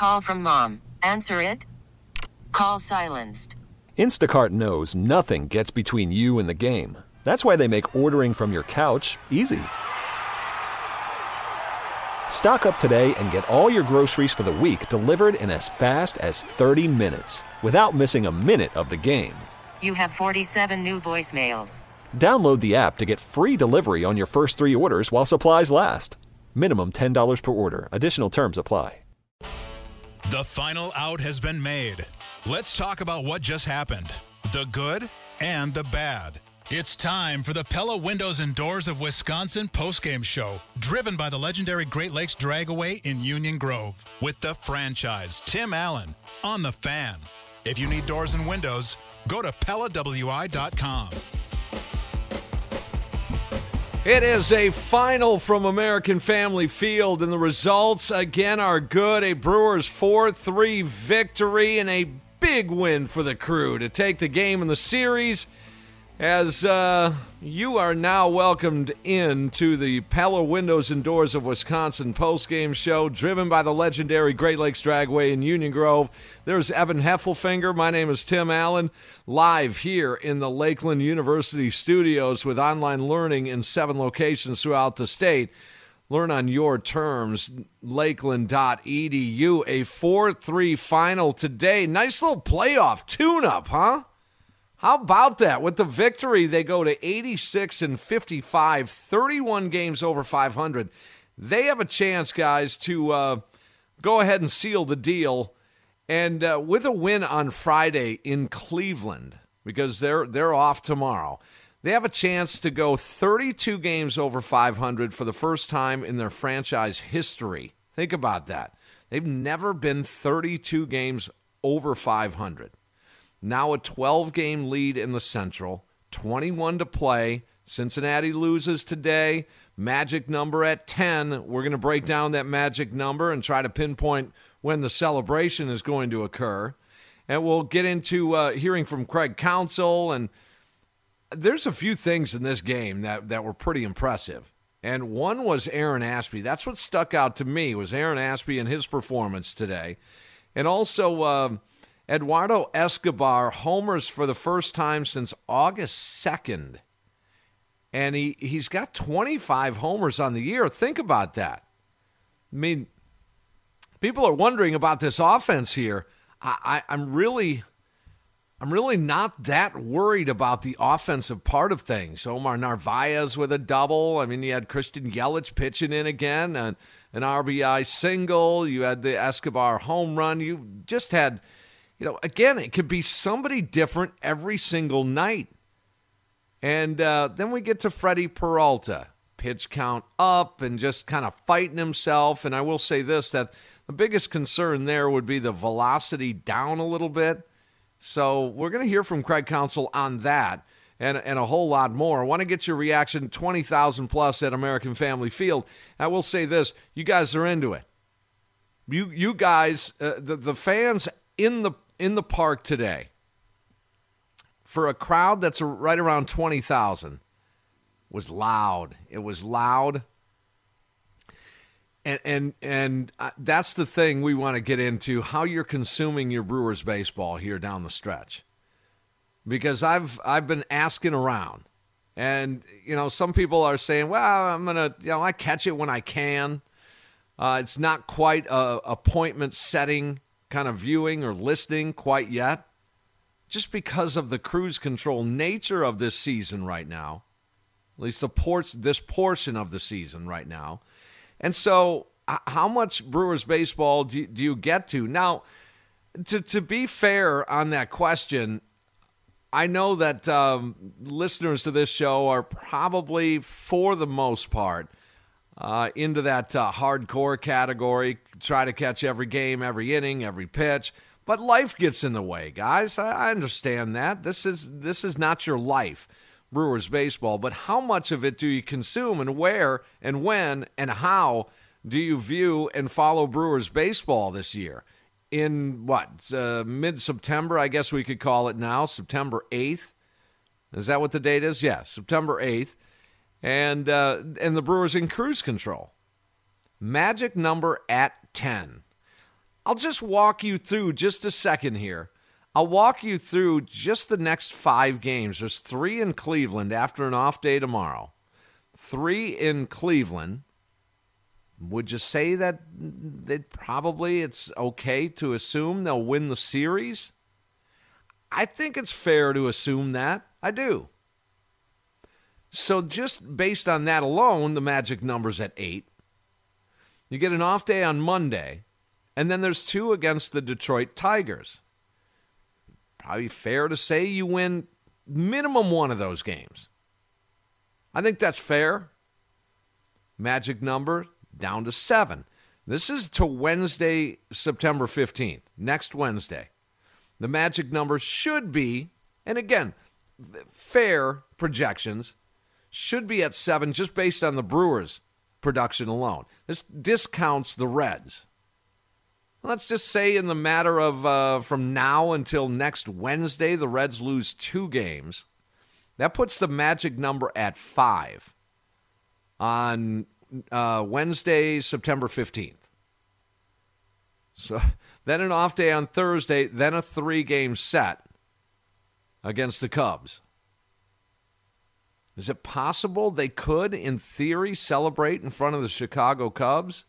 Call from mom. Answer it. Call silenced. Instacart knows nothing gets between you and the game. That's why they make ordering from your couch easy. Stock up today and get all your groceries for the week delivered in as fast as 30 minutes without missing a minute of the game. You have 47 new voicemails. Download the app to get free delivery on your first 3 orders while supplies last. Minimum $10 per order. Additional terms apply. The final out has been made. Let's talk about what just happened. The good and the bad. It's time for the Pella Windows and Doors of Wisconsin postgame show, driven by the legendary Great Lakes Dragaway in Union Grove, with the franchise, Tim Allen, on The Fan. If you need doors and windows, go to PellaWI.com. It is a final from American Family Field, and the results again are good. A Brewers 4-3 victory and a big win for the Crew to take the game in the series. As you are now welcomed into the Pella Windows and Doors of Wisconsin postgame show, driven by the legendary Great Lakes Dragway in Union Grove. There's Evan Heffelfinger. My name is Tim Allen, live here in the Lakeland University studios with online learning in 7 locations throughout the state. Learn on your terms, lakeland.edu. A 4-3 final today. Nice little playoff tune-up, huh? How about that? With the victory, they go to 86-55, 31 games over 500. They have a chance, guys, to go ahead and seal the deal. And with a win on Friday in Cleveland, because they're off tomorrow, they have a chance to go 32 games over 500 for the first time in their franchise history. Think about that. They've never been 32 games over 500. Now a 12-game lead in the Central, 21 to play. Cincinnati loses today. Magic number at 10. We're going to break down that magic number and try to pinpoint when the celebration is going to occur. And we'll get into hearing from Craig Counsell. And there's a few things in this game that were pretty impressive. And one was Aaron Ashby. That's what stuck out to me, was Aaron Ashby and his performance today. And also Eduardo Escobar homers for the first time since August 2nd. And he's got 25 homers on the year. Think about that. I mean, people are wondering about this offense here. I'm really not that worried about the offensive part of things. Omar Narvaez with a double. I mean, you had Christian Yelich pitching in again, and an RBI single. You had the Escobar home run. You just had... again, it could be somebody different every single night. And then we get to Freddie Peralta. Pitch count up and just kind of fighting himself. And I will say this, that the biggest concern there would be the velocity down a little bit. So we're going to hear from Craig Counsell on that and a whole lot more. I want to get your reaction, 20,000 plus at American Family Field. I will say this, you guys are into it. You guys, the fans in the park today, for a crowd that's right around 20,000, was loud. It was loud. And that's the thing we want to get into, how you're consuming your Brewers baseball here down the stretch. Because I've been asking around. And, some people are saying, well, I'm going to, I catch it when I can. It's not quite a appointment setting kind of viewing or listening quite yet, just because of the cruise control nature of this season right now, at least this portion of the season right now. And so how much Brewers baseball do you get to? Now, to be fair on that question, I know that listeners to this show are probably, for the most part, into that hardcore category, try to catch every game, every inning, every pitch. But life gets in the way, guys. I understand that. This is not your life, Brewers baseball. But how much of it do you consume, and where and when and how do you view and follow Brewers baseball this year? In mid-September, I guess we could call it now, September 8th. Is that what the date is? Yeah, September 8th. And the Brewers in cruise control. Magic number at 10. I'll just walk you through just a second here. I'll walk you through just the next 5 games. There's 3 in Cleveland after an off day tomorrow. 3 in Cleveland. Would you say that it's okay to assume they'll win the series? I think it's fair to assume that. I do. So just based on that alone, the magic number's at 8. You get an off day on Monday, and then there's 2 against the Detroit Tigers. Probably fair to say you win minimum 1 of those games. I think that's fair. Magic number down to 7. This is to Wednesday, September 15th, next Wednesday. The magic number should be, and again, fair projections, should be at 7 just based on the Brewers' production alone. This discounts the Reds. Let's just say in the matter of from now until next Wednesday, the Reds lose 2 games. That puts the magic number at 5 on Wednesday, September 15th. So then an off day on Thursday, then a 3-game set against the Cubs. Is it possible they could, in theory, celebrate in front of the Chicago Cubs?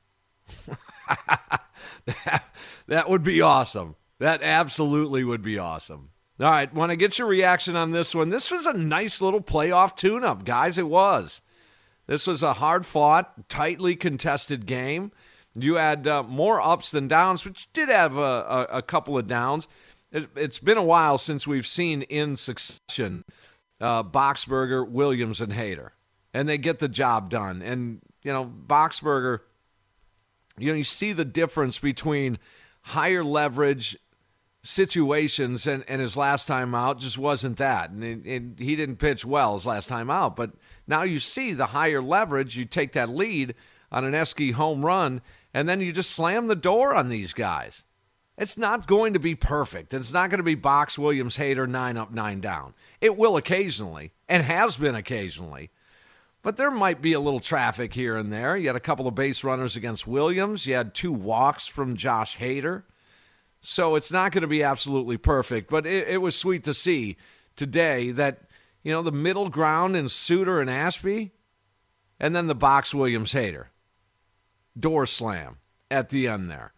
That would be awesome. That absolutely would be awesome. All right, want to get your reaction on this one. This was a nice little playoff tune-up, guys. It was. This was a hard-fought, tightly contested game. You had more ups than downs, but you did have a couple of downs. It's been a while since we've seen in succession Boxberger, Williams, and Hader. And they get the job done. And, Boxberger, you see the difference between higher leverage situations and his last time out just wasn't that. And he didn't pitch well his last time out. But now you see the higher leverage. You take that lead on an Eske home run, and then you just slam the door on these guys. It's not going to be perfect. It's not going to be Box, Williams, Hader, 9 up, 9 down. It will occasionally, and has been occasionally. But there might be a little traffic here and there. You had a couple of base runners against Williams. You had 2 walks from Josh Hader. So it's not going to be absolutely perfect. But it was sweet to see today that, the middle ground in Suter and Ashby, and then the Box, Williams, Hader. Door slam at the end there.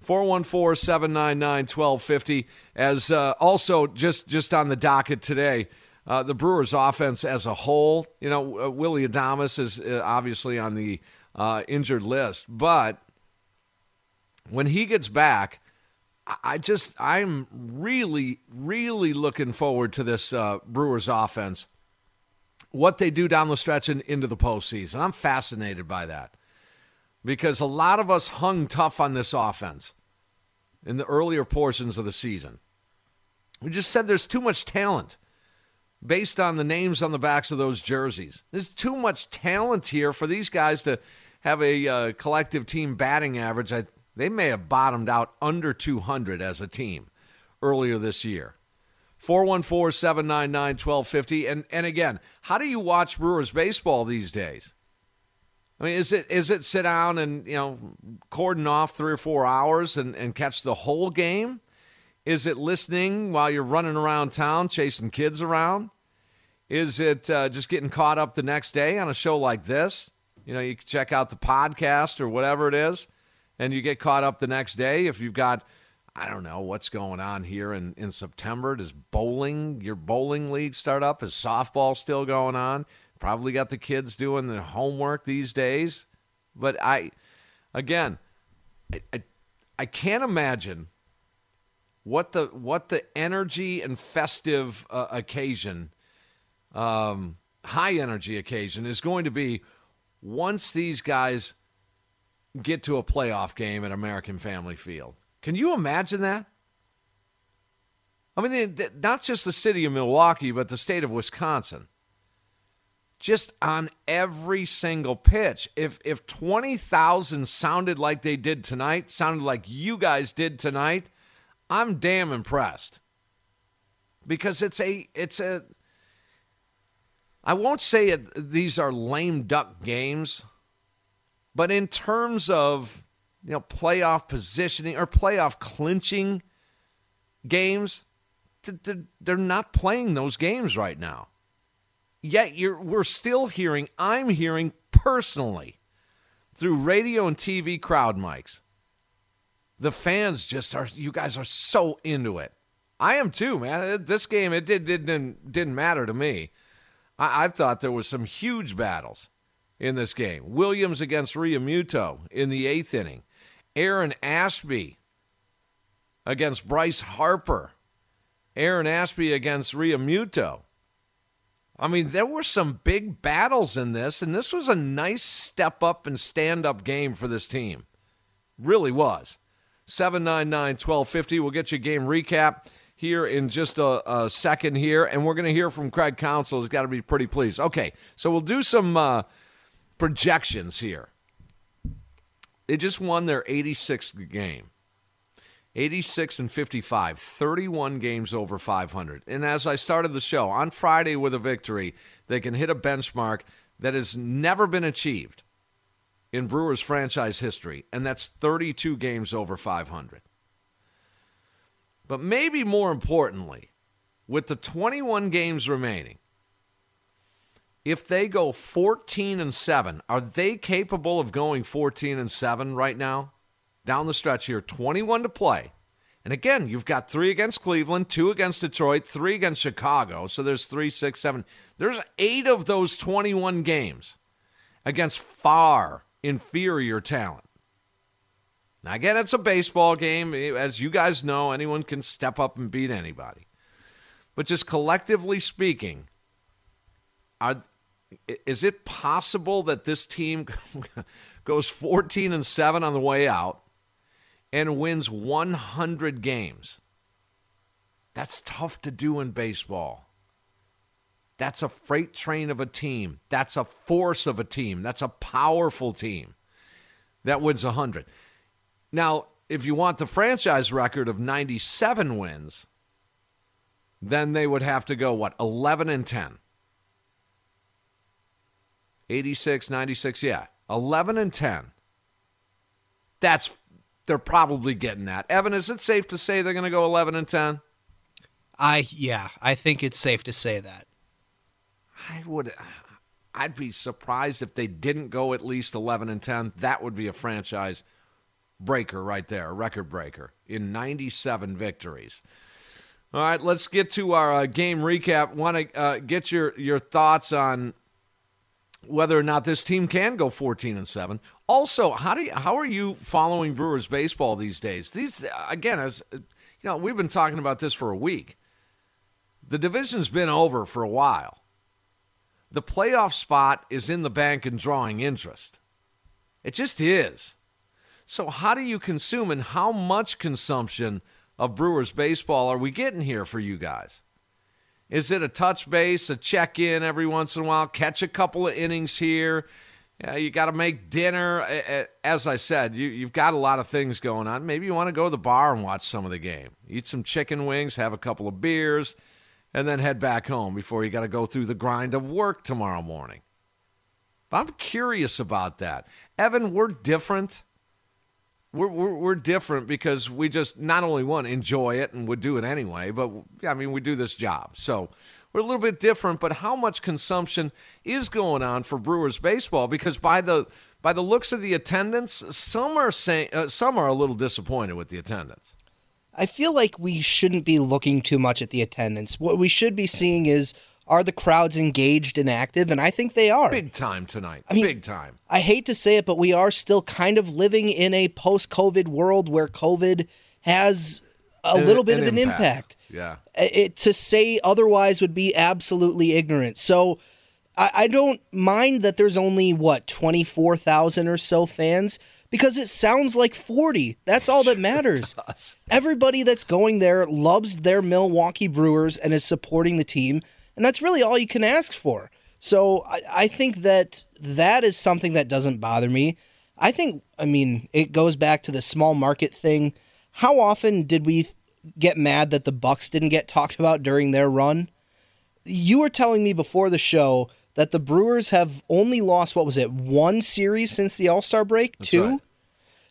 414-799-1250. As also just on the docket today, the Brewers' offense as a whole, Willy Adames is obviously on the injured list. But when he gets back, I'm really, really looking forward to this Brewers offense, what they do down the stretch and into the postseason. I'm fascinated by that because a lot of us hung tough on this offense in the earlier portions of the season. We just said there's too much talent based on the names on the backs of those jerseys. There's too much talent here for these guys to have a collective team batting average. They may have bottomed out under 200 as a team earlier this year. 414-799-1250. And again, how do you watch Brewers baseball these days? I mean, is it sit down and, cordon off 3 or 4 hours and catch the whole game? Is it listening while you're running around town, chasing kids around? Is it just getting caught up the next day on a show like this? You can check out the podcast or whatever it is, and you get caught up the next day. If you've got, I don't know, what's going on here in September. Does your bowling league start up? Is softball still going on? Probably got the kids doing the homework these days. But I can't imagine what the energy and festive occasion, high energy occasion is going to be once these guys get to a playoff game at American Family Field. Can you imagine that? I mean, not just the city of Milwaukee, but the state of Wisconsin. Just on every single pitch. If 20,000 sounded like they did tonight, sounded like you guys did tonight, I'm damn impressed. Because it's a I won't say these are lame duck games, but in terms of playoff positioning or playoff clinching games. They're not playing those games right now. Yet I'm hearing personally through radio and TV crowd mics, the fans you guys are so into it. I am too, man. This game, it didn't matter to me. I thought there was some huge battles in this game. Williams against Realmuto in the 8th inning. Aaron Ashby against Bryce Harper. Aaron Ashby against Realmuto. I mean, there were some big battles in this, and this was a nice step-up and stand-up game for this team. Really was. 799-1250. We'll get you a game recap here in just a second here, and we're going to hear from Craig Counsell. He's got to be pretty pleased. Okay, so we'll do some projections here. They just won their 86th game. 86-55, 31 games over 500. And as I started the show, on Friday with a victory, they can hit a benchmark that has never been achieved in Brewers franchise history, and that's 32 games over 500. But maybe more importantly, with the 21 games remaining, if they go 14-7, are they capable of going 14-7 right now? Down the stretch here, 21 to play. And again, you've got 3 against Cleveland, 2 against Detroit, 3 against Chicago. So there's 3, 6, 7. There's 8 of those 21 games against far inferior talent. Now, again, it's a baseball game. As you guys know, anyone can step up and beat anybody. But just collectively speaking, is it possible that this team goes 14-7 on the way out and wins 100 games? That's tough to do in baseball. That's a freight train of a team. That's a force of a team. That's a powerful team that wins 100. Now, if you want the franchise record of 97 wins, then they would have to go, 11-10. 86, 96, 11-10. They're probably getting that. Evan, is it safe to say they're going to go 11-10? I think it's safe to say that. I'd be surprised if they didn't go at least 11-10. That would be a franchise breaker right there, a record breaker in 97 victories. All right, let's get to our game recap. Want to get your thoughts on whether or not this team can go 14-7. Also, how are you following Brewers baseball these days? These, again, as you know, we've been talking about this for a week. The division's been over for a while. The playoff spot is in the bank and drawing interest. It just is. So how do you consume, and how much consumption of Brewers baseball are we getting here for you guys? Is it a touch base, a check-in every once in a while, catch a couple of innings here? You got to make dinner. As I said, you've got a lot of things going on. Maybe you want to go to the bar and watch some of the game. Eat some chicken wings, have a couple of beers, and then head back home before you got to go through the grind of work tomorrow morning. I'm curious about that. Evan, we're different. We're different because we just not only enjoy it and would do it anyway, but we do this job. So we're a little bit different, but how much consumption is going on for Brewers baseball? Because by the looks of the attendance, some are a little disappointed with the attendance. I feel like we shouldn't be looking too much at the attendance. What we should be seeing is, are the crowds engaged and active? And I think they are. Big time tonight. Big time. I hate to say it, but we are still kind of living in a post-COVID world where COVID has a little bit of an impact. Yeah. To say otherwise would be absolutely ignorant. So I don't mind that there's only, 24,000 or so fans, because it sounds like 40. That's all that matters. Everybody that's going there loves their Milwaukee Brewers and is supporting the team. And that's really all you can ask for. So I think that is something that doesn't bother me. It goes back to the small market thing. How often did we get mad that the Bucks didn't get talked about during their run? You were telling me before the show that the Brewers have only lost, one series since the All-Star break? That's 2? Right.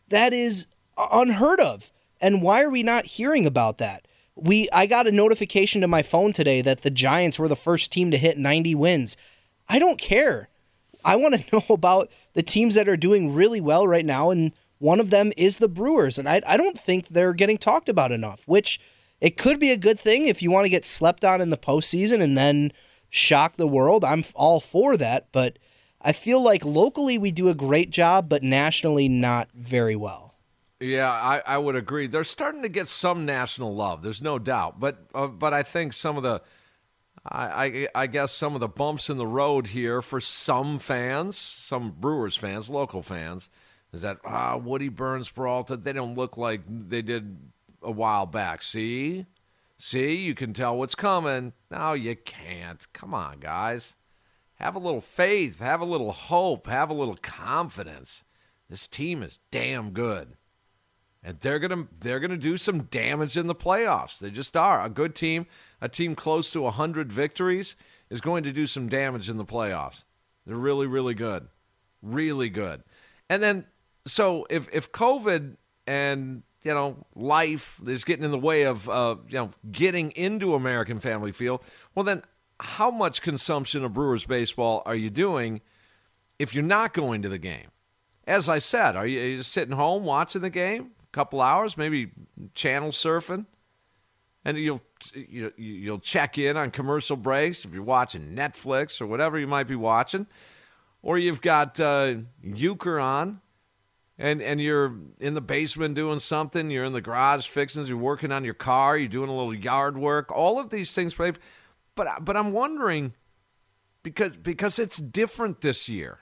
That is unheard of. And why are we not hearing about that? I got a notification to my phone today that the Giants were the first team to hit 90 wins. I don't care. I want to know about the teams that are doing really well right now, and one of them is the Brewers, and I don't think they're getting talked about enough, which it could be a good thing if you want to get slept on in the postseason and then shock the world. I'm all for that, but I feel like locally we do a great job, but nationally not very well. Yeah, I would agree. They're starting to get some national love. There's no doubt, but I think some of the, I guess some of the bumps in the road here for some fans, some Brewers fans, local fans, is that Woody Burns, Peralta, they don't look like they did a while back. See, you can tell what's coming. No, you can't. Come on, guys. Have a little faith. Have a little hope. Have a little confidence. This team is damn good. And they're gonna do some damage in the playoffs. They just are. A good team, a team close to 100 victories, is going to do some damage in the playoffs. They're really, really good. Really good. And then, so if COVID and, life is getting in the way of, getting into American Family Field, well then, how much consumption of Brewers baseball are you doing if you're not going to the game? As I said, are you just sitting home watching the game? Couple hours, maybe channel surfing, and you'll check in on commercial breaks if you're watching Netflix or whatever you might be watching, or you've got Euchre on, and you're in the basement doing something, you're in the garage fixing, you're working on your car, you're doing a little yard work, all of these things. But I'm wondering, because it's different this year.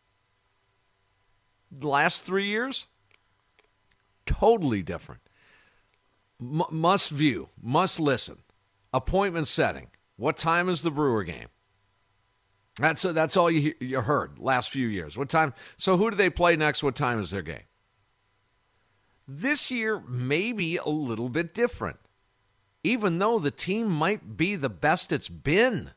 The last 3 years. Totally different. Must view, must listen. Appointment setting. What time is the Brewer game? That's all you heard last few years. What time? So who do they play next? What time is their game? This year may be a little bit different, even though the team might be the best it's been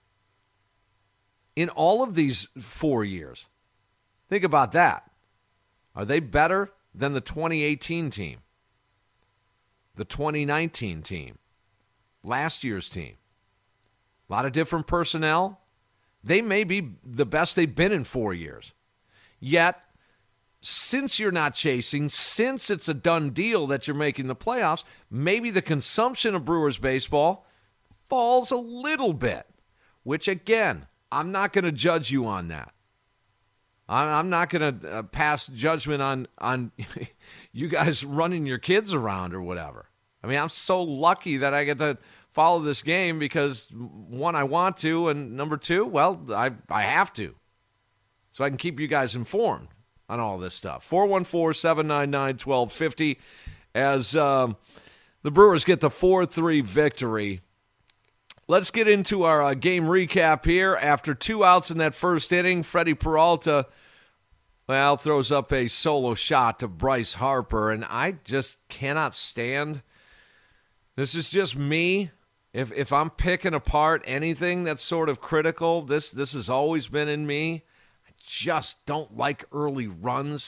in all of these 4 years. Think about that. Are they better than the 2018 team, the 2019 team, last year's team? A lot of different personnel. They may be the best they've been in 4 years. Yet, since you're not chasing, since it's a done deal that you're making the playoffs, maybe the consumption of Brewers baseball falls a little bit, which, again, I'm not going to judge you on that. I'm not going to pass judgment on you guys running your kids around or whatever. I mean, I'm so lucky that I get to follow this game because, one, I want to, and number two, well, I have to. So I can keep you guys informed on all this stuff. 414-799-1250 as the Brewers get the 4-3 victory. Let's get into our game recap here. After 2 outs in that first inning, Freddie Peralta, throws up a solo shot to Bryce Harper, and I just cannot stand. This is just me. If I'm picking apart anything that's sort of critical, this has always been in me. I just don't like early runs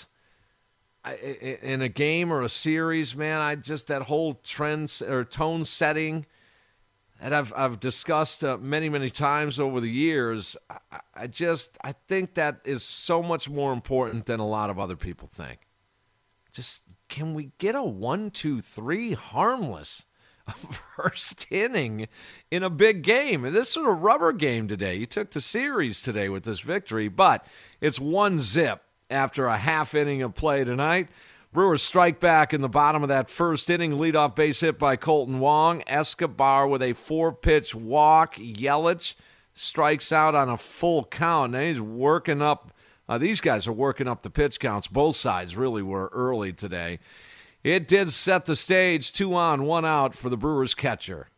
in a game or a series, man. That whole trend or tone setting that I've discussed many, many times over the years, I think that is so much more important than a lot of other people think. Just, can we get a 1-2-3 harmless first inning in a big game? And this is a rubber game today. You took the series today with this victory, but it's 1-0 after a half inning of play tonight. Brewers strike back in the bottom of that first inning. Leadoff base hit by Colton Wong. Escobar with a 4-pitch walk. Yelich strikes out on a full count. Now he's working up. These guys are working up the pitch counts. Both sides really were early today. It did set the stage. 2 on, 1 out for the Brewers catcher.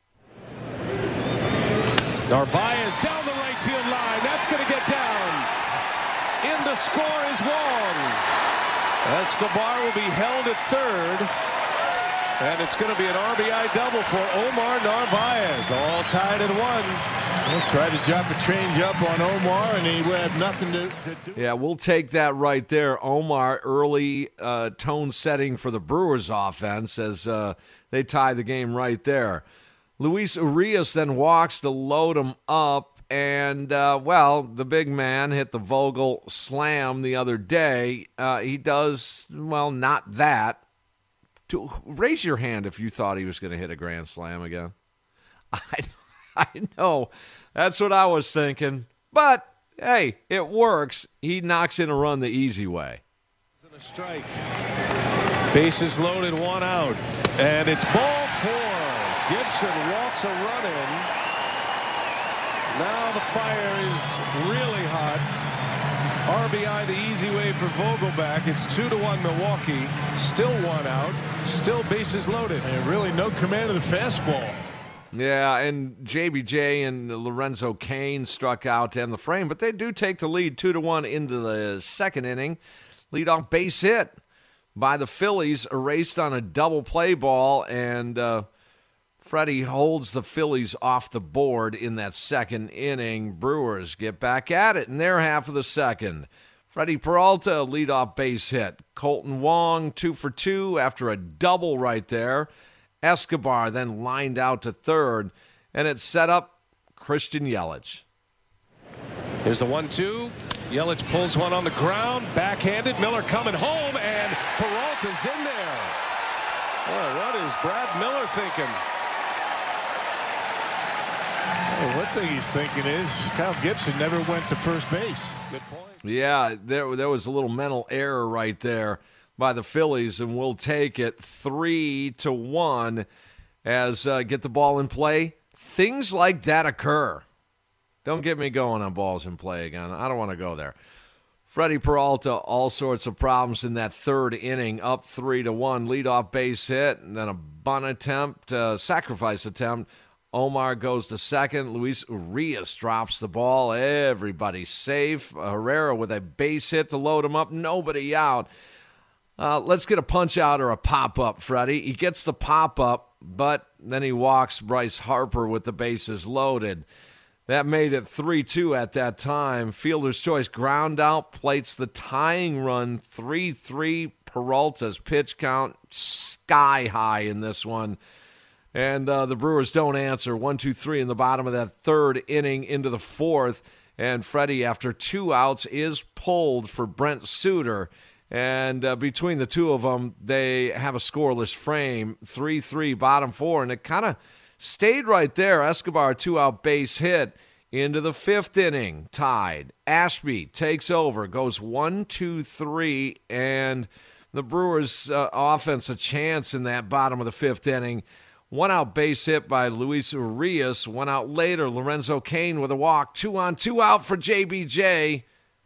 Narvaez down the right field line. That's going to get down. In to score is Wong. Escobar will be held at third. And it's going to be an RBI double for Omar Narvaez. All tied at 1. He'll try to drop a change up on Omar, and he would have nothing to do. Yeah, we'll take that right there. Omar, early tone setting for the Brewers offense as they tie the game right there. Luis Urias then walks to load him up, and, the big man hit the Vogel slam the other day. He does, not that. Raise your hand if you thought he was going to hit a grand slam again. I know. That's what I was thinking. But, hey, it works. He knocks in a run the easy way. A strike. Bases loaded, 1 out. And it's ball 4. Gibson walks a run in. Now the fire is really hot. RBI the easy way for Vogelback. It's 2-1 Milwaukee. Still 1 out. Still bases loaded. And really no command of the fastball. Yeah, and JBJ and Lorenzo Cain struck out to end the frame, but they do take the lead 2-1 into the second inning. Leadoff base hit by the Phillies, erased on a double play ball, and Freddie holds the Phillies off the board in that second inning. Brewers get back at it in their half of the second. Freddie Peralta, leadoff base hit. Colton Wong, 2 for 2 after a double right there. Escobar then lined out to third, and it set up Christian Yelich. Here's the 1-2. Yelich pulls one on the ground, backhanded. Miller coming home, and Peralta's in there. Boy, what is Brad Miller thinking? Well, one thing he's thinking is Kyle Gibson never went to first base. Good point. Yeah, there was a little mental error right there by the Phillies, and we'll take it 3-1 as get the ball in play. Things like that occur. Don't get me going on balls in play again. I don't want to go there. Freddie Peralta, all sorts of problems in that third inning, up 3-1, leadoff base hit, and then a bunt attempt, sacrifice attempt. Omar goes to second. Luis Urias drops the ball. Everybody's safe. Herrera with a base hit to load him up. Nobody out. Let's get a punch out or a pop up, Freddie. He gets the pop up, but then he walks Bryce Harper with the bases loaded. That made it 3-2 at that time. Fielder's choice ground out plates the tying run. 3-3. Peralta's pitch count sky high in this one. And the Brewers don't answer. 1-2-3 in the bottom of that third inning into the fourth. And Freddie, after 2 outs, is pulled for Brent Suter. And between the two of them, they have a scoreless frame. 3-3, bottom 4. And it kind of stayed right there. Escobar, 2-out base hit into the fifth inning. Tied. Ashby takes over, goes 1-2-3. And the Brewers' offense a chance in that bottom of the fifth inning. 1-out base hit by Luis Urias. 1 out later, Lorenzo Cain with a walk. 2-on, 2-out for JBJ.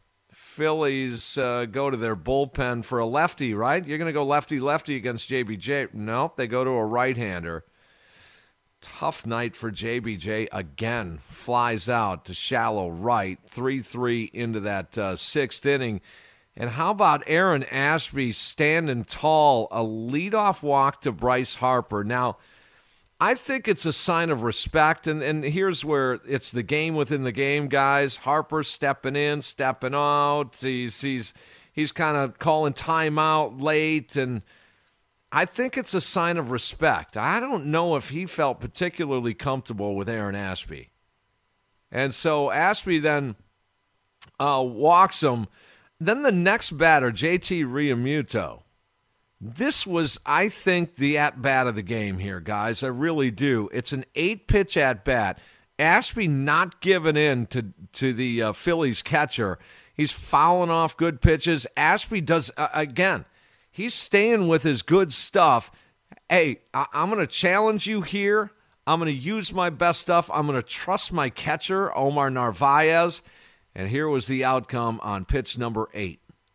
Phillies go to their bullpen for a lefty, right? You're going to go lefty-lefty against JBJ. Nope, they go to a right-hander. Tough night for JBJ again. Flies out to shallow right. 3-3 into that sixth inning. And how about Aaron Ashby standing tall? A leadoff walk to Bryce Harper. Now, I think it's a sign of respect, and here's where it's the game within the game, guys. Harper stepping in, stepping out. He's kind of calling timeout late, and I think it's a sign of respect. I don't know if he felt particularly comfortable with Aaron Ashby. And so Ashby then walks him. Then the next batter, JT Realmuto. This was, I think, the at-bat of the game here, guys. I really do. It's an 8-pitch at-bat. Ashby not giving in to the Phillies catcher. He's fouling off good pitches. Ashby does, again, he's staying with his good stuff. Hey, I'm going to challenge you here. I'm going to use my best stuff. I'm going to trust my catcher, Omar Narvaez. And here was the outcome on pitch number 8.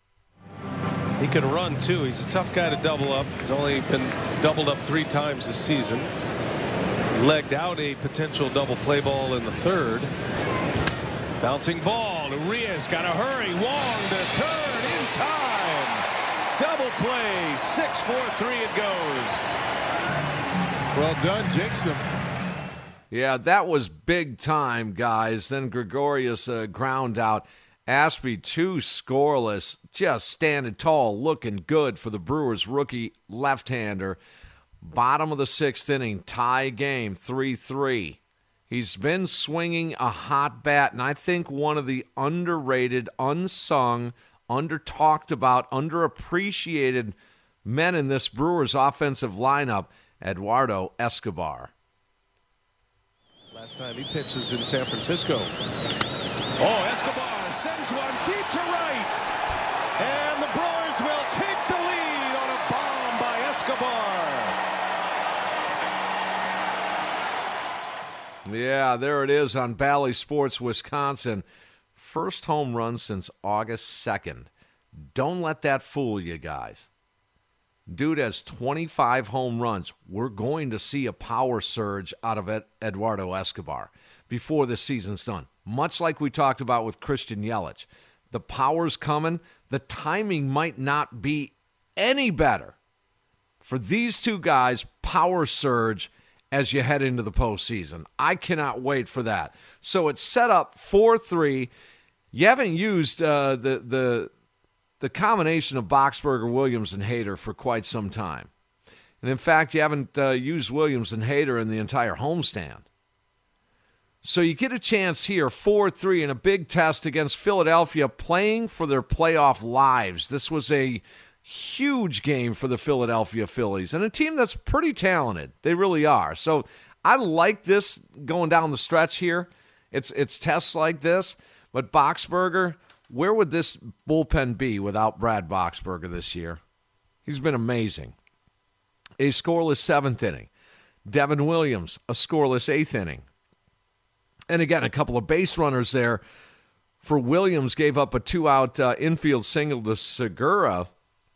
He can run, too. He's a tough guy to double up. He's only been doubled up 3 times this season. Legged out a potential double play ball in the third. Bouncing ball. Urias got to hurry. Wong to turn in time. Double play. 6-4-3 it goes. Well done, jinxed them. Yeah, that was big time, guys. Then Gregorius ground out. Ashby 2 scoreless, just standing tall, looking good for the Brewers rookie left-hander. Bottom of the 6th inning, tie game, 3-3. He's been swinging a hot bat, and I think one of the underrated, unsung, under-talked about, underappreciated men in this Brewers offensive lineup, Eduardo Escobar. Last time he pitched was in San Francisco. Oh, Escobar sends one deep to right. And the Brewers will take the lead on a bomb by Escobar. Yeah, there it is on Bally Sports, Wisconsin. First home run since August 2nd. Don't let that fool you guys. Dude has 25 home runs. We're going to see a power surge out of Eduardo Escobar before the season's done. Much like we talked about with Christian Yelich. The power's coming. The timing might not be any better for these two guys. Power surge as you head into the postseason. I cannot wait for that. So it's set up 4-3. You haven't used the combination of Boxberger, Williams, and Hader for quite some time. And in fact, you haven't used Williams and Hader in the entire homestand. So you get a chance here, 4-3, in a big test against Philadelphia, playing for their playoff lives. This was a huge game for the Philadelphia Phillies, and a team that's pretty talented. They really are. So I like this going down the stretch here. It's tests like this. But Boxberger, where would this bullpen be without Brad Boxberger this year? He's been amazing. A scoreless 7th inning. Devin Williams, a scoreless 8th inning. And again, a couple of base runners there for Williams. Gave up a 2-out infield single to Segura.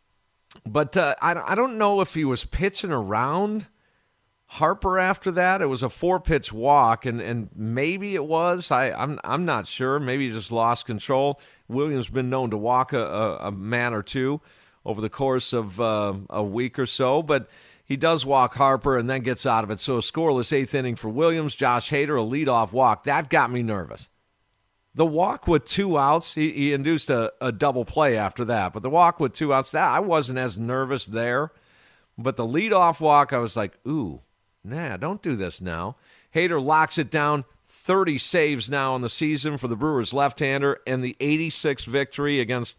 But I don't know if he was pitching around Harper after that. It was a 4-pitch walk, and maybe it was. I'm not sure. Maybe he just lost control. Williams been known to walk a man or two over the course of a week or so, but he does walk Harper and then gets out of it. So a scoreless 8th inning for Williams. Josh Hader, a leadoff walk. That got me nervous. The walk with 2 outs, he induced a double play after that. But the walk with 2 outs, that I wasn't as nervous there. But the leadoff walk, I was like, ooh, nah, don't do this now. Hader locks it down. 30 saves now in the season for the Brewers left-hander, and the 86 victory against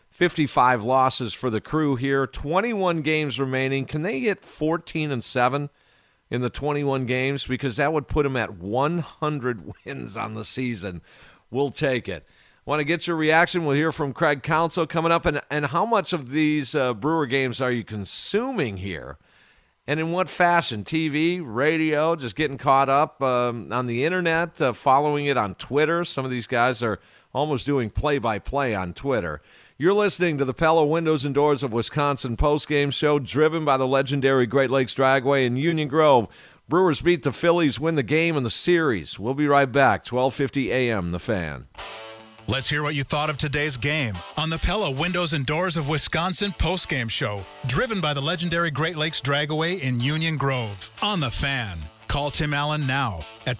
55 losses for the Crew here. 21 games remaining. Can they hit 14-7 in the 21 games? Because that would put them at 100 wins on the season. We'll take it. Want to get your reaction? We'll hear from Craig Counsell coming up. And how much of these Brewer games are you consuming here? And in what fashion? TV, radio, just getting caught up on the internet, following it on Twitter. Some of these guys are almost doing play-by-play on Twitter. You're listening to the Pella Windows and Doors of Wisconsin postgame show, driven by the legendary Great Lakes Dragway in Union Grove. Brewers beat the Phillies, win the game and the series. We'll be right back, 12:50 a.m., The Fan. Let's hear what you thought of today's game on the Pella Windows and Doors of Wisconsin postgame show, driven by the legendary Great Lakes Dragway in Union Grove. On The Fan. Call Tim Allen now at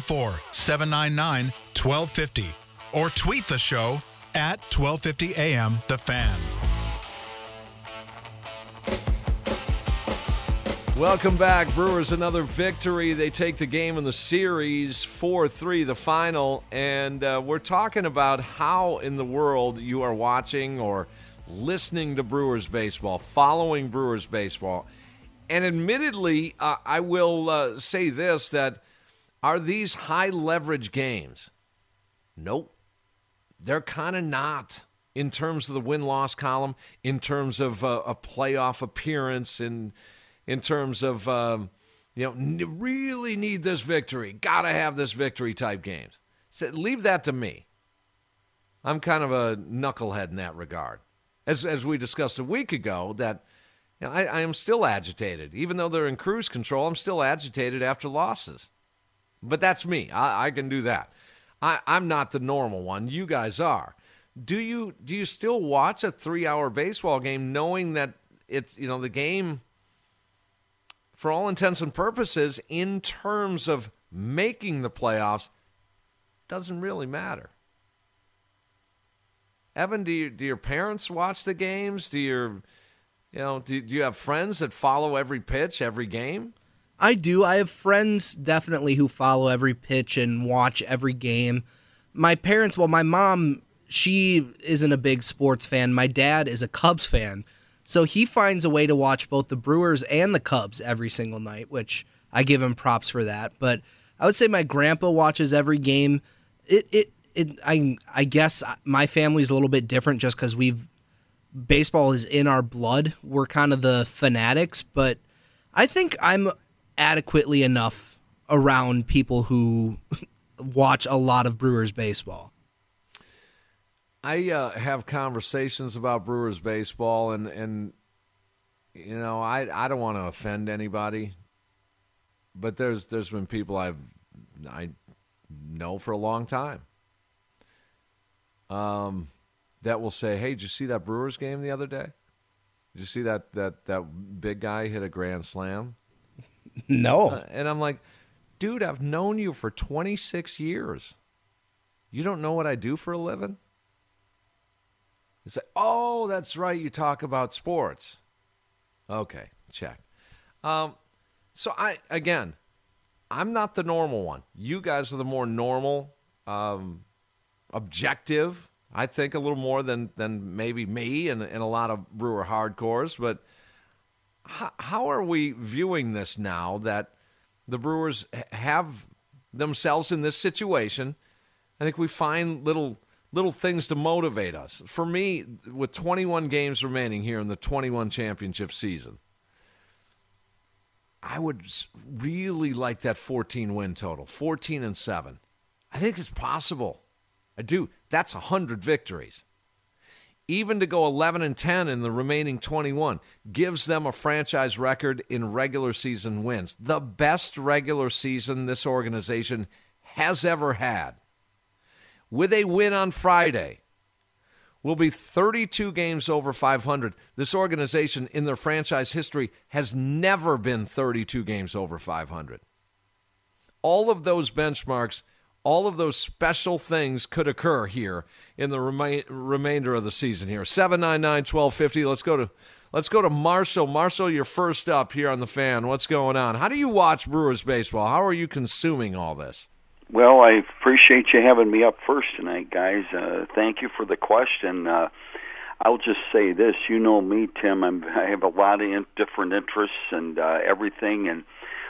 414-799-1250 or tweet the show at 1250 a.m. The Fan. Welcome back, Brewers. Another victory. They take the game in the series, 4-3, the final. And we're talking about how in the world you are watching or listening to Brewers baseball, following Brewers baseball. And admittedly, I will say this, that are these high-leverage games? Nope. They're kind of not in terms of the win-loss column, in terms of a playoff appearance, in terms of, really need this victory, got to have this victory type games. So leave that to me. I'm kind of a knucklehead in that regard. As we discussed a week ago, that I am still agitated. Even though they're in cruise control, I'm still agitated after losses. But that's me. I can do that. I'm not the normal one. You guys are. Do you still watch a 3-hour baseball game knowing that it's, the game for all intents and purposes, in terms of making the playoffs, doesn't really matter. Evan, do your parents watch the games? Do you have friends that follow every pitch, every game? I do. I have friends definitely who follow every pitch and watch every game. My parents, well, my mom, she isn't a big sports fan. My dad is a Cubs fan. So he finds a way to watch both the Brewers and the Cubs every single night, which I give him props for that. But I would say my grandpa watches every game. I guess my family's a little bit different just because baseball is in our blood. We're kind of the fanatics, but I think I'm adequately enough around people who watch a lot of Brewers baseball. I have conversations about Brewers baseball, and I don't want to offend anybody, but there's been people I know for a long time that will say, "Hey, did you see that Brewers game the other day? Did you see that big guy hit a grand slam?" No. And I'm like, dude, I've known you for 26 years. You don't know what I do for a living? It's like, oh, that's right. You talk about sports. Okay, check. So I'm not the normal one. You guys are the more normal, objective. I think a little more than maybe me and a lot of Brewer hardcores. But how are we viewing this now that the Brewers have themselves in this situation? I think we find little things to motivate us. For me, with 21 games remaining here in the 21 championship season, I would really like that 14-win total, 14-7. I think it's possible. I do. That's 100 victories. Even to go 11-10 in the remaining 21 gives them a franchise record in regular season wins. The best regular season this organization has ever had. With a win on Friday, will be 32 games over 500. This organization in their franchise history has never been 32 games over 500. All of those benchmarks, all of those special things could occur here in the remainder of the season here. 799-1250. Let's go to Marshall. Marshall, you're first up here on The Fan. What's going on? How do you watch Brewers baseball? How are you consuming all this? Well, I appreciate you having me up first tonight, guys. Thank you for the question. I'll just say this. You know me, Tim. I have a lot of different interests and everything, and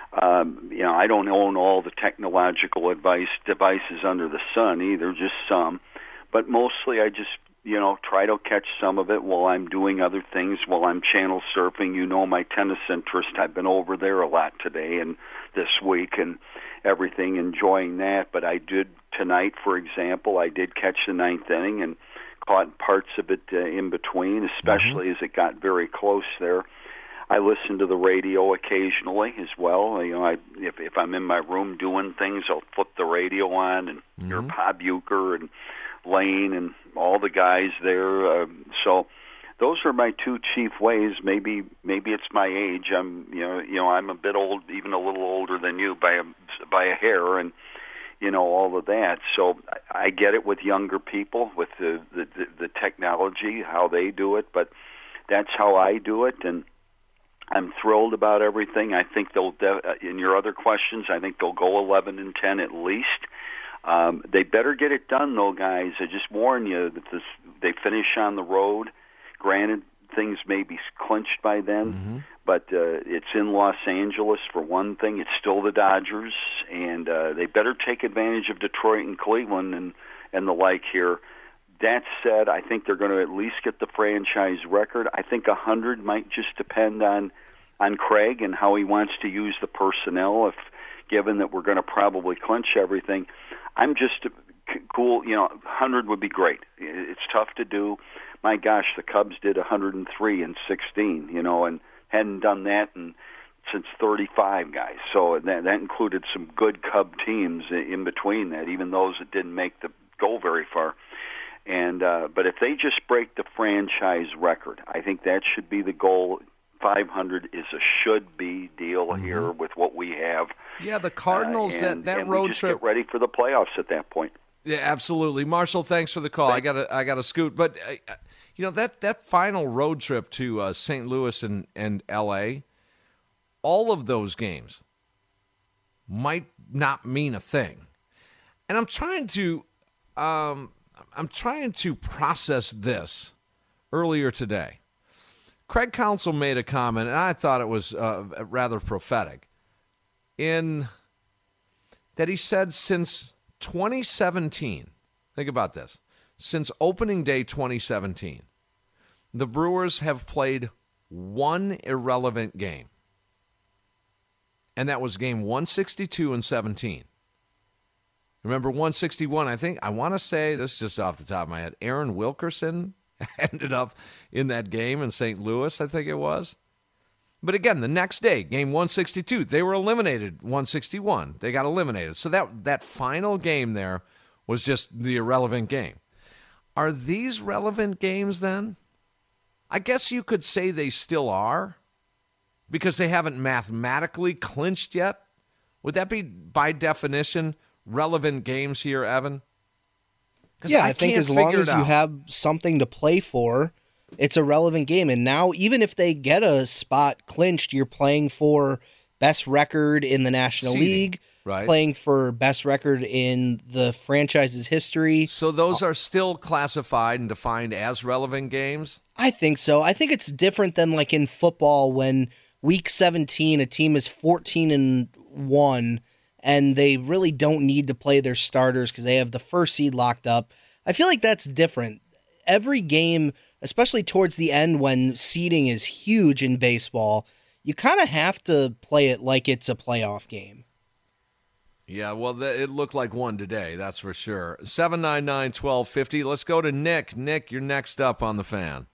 I don't own all the technological devices under the sun either, just some. But mostly I just, try to catch some of it while I'm doing other things, while I'm channel surfing. You know my tennis interest. I've been over there a lot today and this week and everything, enjoying that. But I did tonight, for example, I did catch the ninth inning and caught parts of it in between, especially as it got very close there. I listen to the radio occasionally as well. If I'm in my room doing things, I'll flip the radio on and hear Bob Uecker and Lane and all the guys there. So those are my two chief ways. Maybe it's my age. I'm a bit old, even a little older than you by a hair, and all of that. So I get it with younger people, with the technology, how they do it, but that's how I do it, and I'm thrilled about everything. I think they'll, in your other questions, I think they'll go 11-10 at least. They better get it done, though, guys. I just warn you that they finish on the road. Granted, things may be clinched by then, but it's in Los Angeles for one thing. It's still the Dodgers, and they better take advantage of Detroit and Cleveland and the like here. That said, I think they're going to at least get the franchise record. I think 100 might just depend on Craig and how he wants to use the personnel. If given that we're going to probably clinch everything, I'm just cool. 100 would be great. It's tough to do. My gosh, the Cubs did 103 and 16, and hadn't done that since 35 guys. So that included some good Cub teams in between that, even those that didn't go very far. And but if they just break the franchise record, I think that should be the goal .500 is a should-be deal here with what we have. Yeah, the Cardinals, and that we road just trip. get ready for the playoffs at that point. Yeah, absolutely. Marshall, thanks for the call. I got to scoot. But, that final road trip to St. Louis and L.A., all of those games might not mean a thing. And I'm trying to process this earlier today. Craig Counsell made a comment, and I thought it was rather prophetic, in that he said since 2017, think about this, since opening day 2017, the Brewers have played one irrelevant game, and that was game 162 and 17. Remember 161, I want to say, this is just off the top of my head, Aaron Wilkerson ended up in that game in St. Louis, I think it was. But again, the next day, game 162, they were eliminated 161. They got eliminated. So that final game there was just the irrelevant game. Are these relevant games then? I guess you could say they still are because they haven't mathematically clinched yet. Would that be, by definition, relevant games here, Evan? Yeah, I think as long as you have something to play for, it's a relevant game. And now, even if they get a spot clinched, you're playing for best record in the National League, right? Playing for best record in the franchise's history. So those are still classified and defined as relevant games? I think so. I think it's different than like in football when week 17 a team is 14-1 and they really don't need to play their starters because they have the first seed locked up. I feel like that's different. Every game, especially towards the end when seeding is huge in baseball, you kind of have to play it like it's a playoff game. Yeah, well, it looked like one today, that's for sure. 799-1250. Let's go to Nick. Nick, you're next up on the Fan.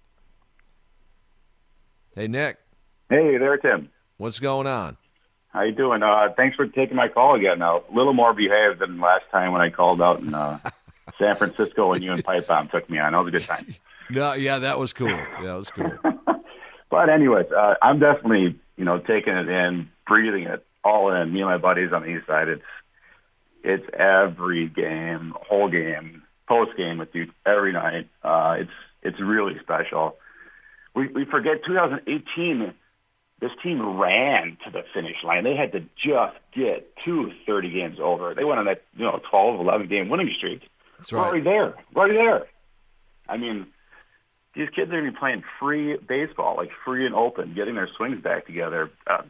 Hey, Nick. Hey there, Tim. What's going on? How you doing? Thanks for taking my call again. Now, a little more behaved than last time when I called out in San Francisco when you and Pipe Bomb took me on. That was a good time. No, yeah, that was cool. That was cool. But anyways, I'm definitely, taking it in, breathing it all in. Me and my buddies on the east side, it's every game, whole game, post game with you every night. It's really special. We forget 2018. This team ran to the finish line. They had to just get 30 games over. They went on that 12, 11 game winning streak. That's right. Right there. I mean, these kids are going to be playing free baseball, like free and open, getting their swings back together.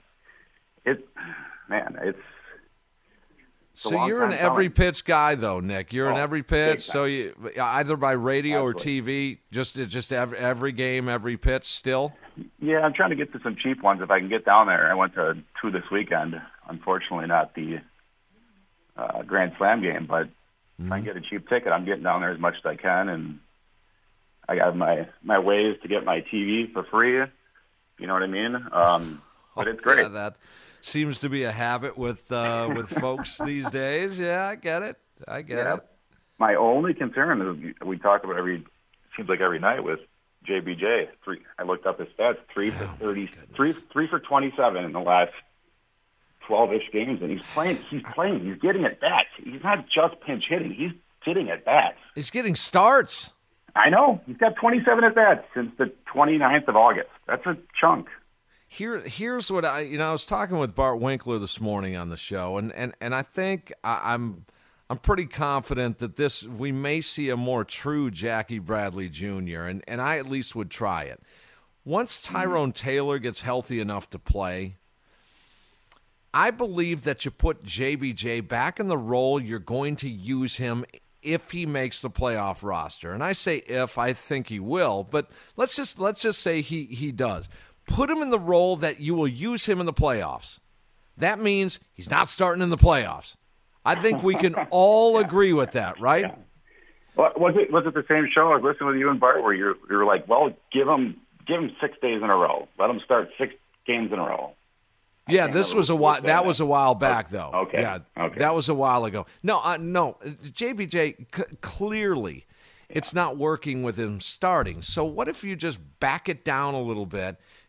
So you're an every pitch guy, though, Nick. You're an every pitch. So you either by radio or TV, just every game, every pitch still. Yeah, I'm trying to get to some cheap ones if I can get down there. I went to 2 this weekend. Unfortunately, not the Grand Slam game, but if I can get a cheap ticket, I'm getting down there as much as I can, and I got my ways to get my TV for free. You know what I mean? But it's great. Yeah, that seems to be a habit with folks these days. Yeah, I get it. It. My only concern is we talk about seems like every night with JBJ. I looked up his stats: 3 for 30, 3 for 27 in the last 12-ish games, and he's playing. He's getting at bats. He's not just pinch hitting. He's hitting at bats. He's getting starts. I know. He's got 27 at bats since the 29th of August. That's a chunk. Here's what I was talking with Bart Winkler this morning on the show, and I think I'm pretty confident that we may see a more true Jackie Bradley Jr., and I at least would try it. Once Tyrone Taylor gets healthy enough to play, I believe that you put JBJ back in the role you're going to use him if he makes the playoff roster. And I say if, I think he will, but let's just say he does. Put him in the role that you will use him in the playoffs. That means he's not starting in the playoffs. I think we can all agree with that, right? Yeah. Well, was it the same show I was listening with you and Bart where you were like, well, give him 6 days in a row. Let him start 6 games in a row. Yeah, this was a while. That was a while back, though. Okay. Yeah, okay. That was a while ago. No. JBJ clearly, it's not working with him starting. So what if you just back it down a little bit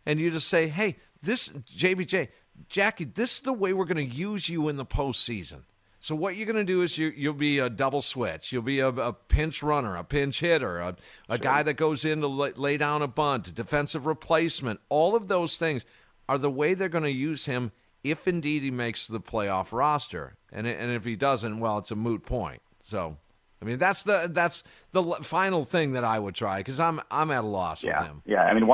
and you just say, hey, this, JBJ, Jackie, this is the way we're going to use you in the postseason. So what you're going to do is you'll be a double switch. You'll be a pinch runner, a pinch hitter, a guy that goes in to lay down a bunt, a defensive replacement. All of those things are the way they're going to use him if indeed he makes the playoff roster. And if he doesn't, well, it's a moot point. So, I mean, that's the final thing that I would try because I'm at a loss with him. Yeah, I mean,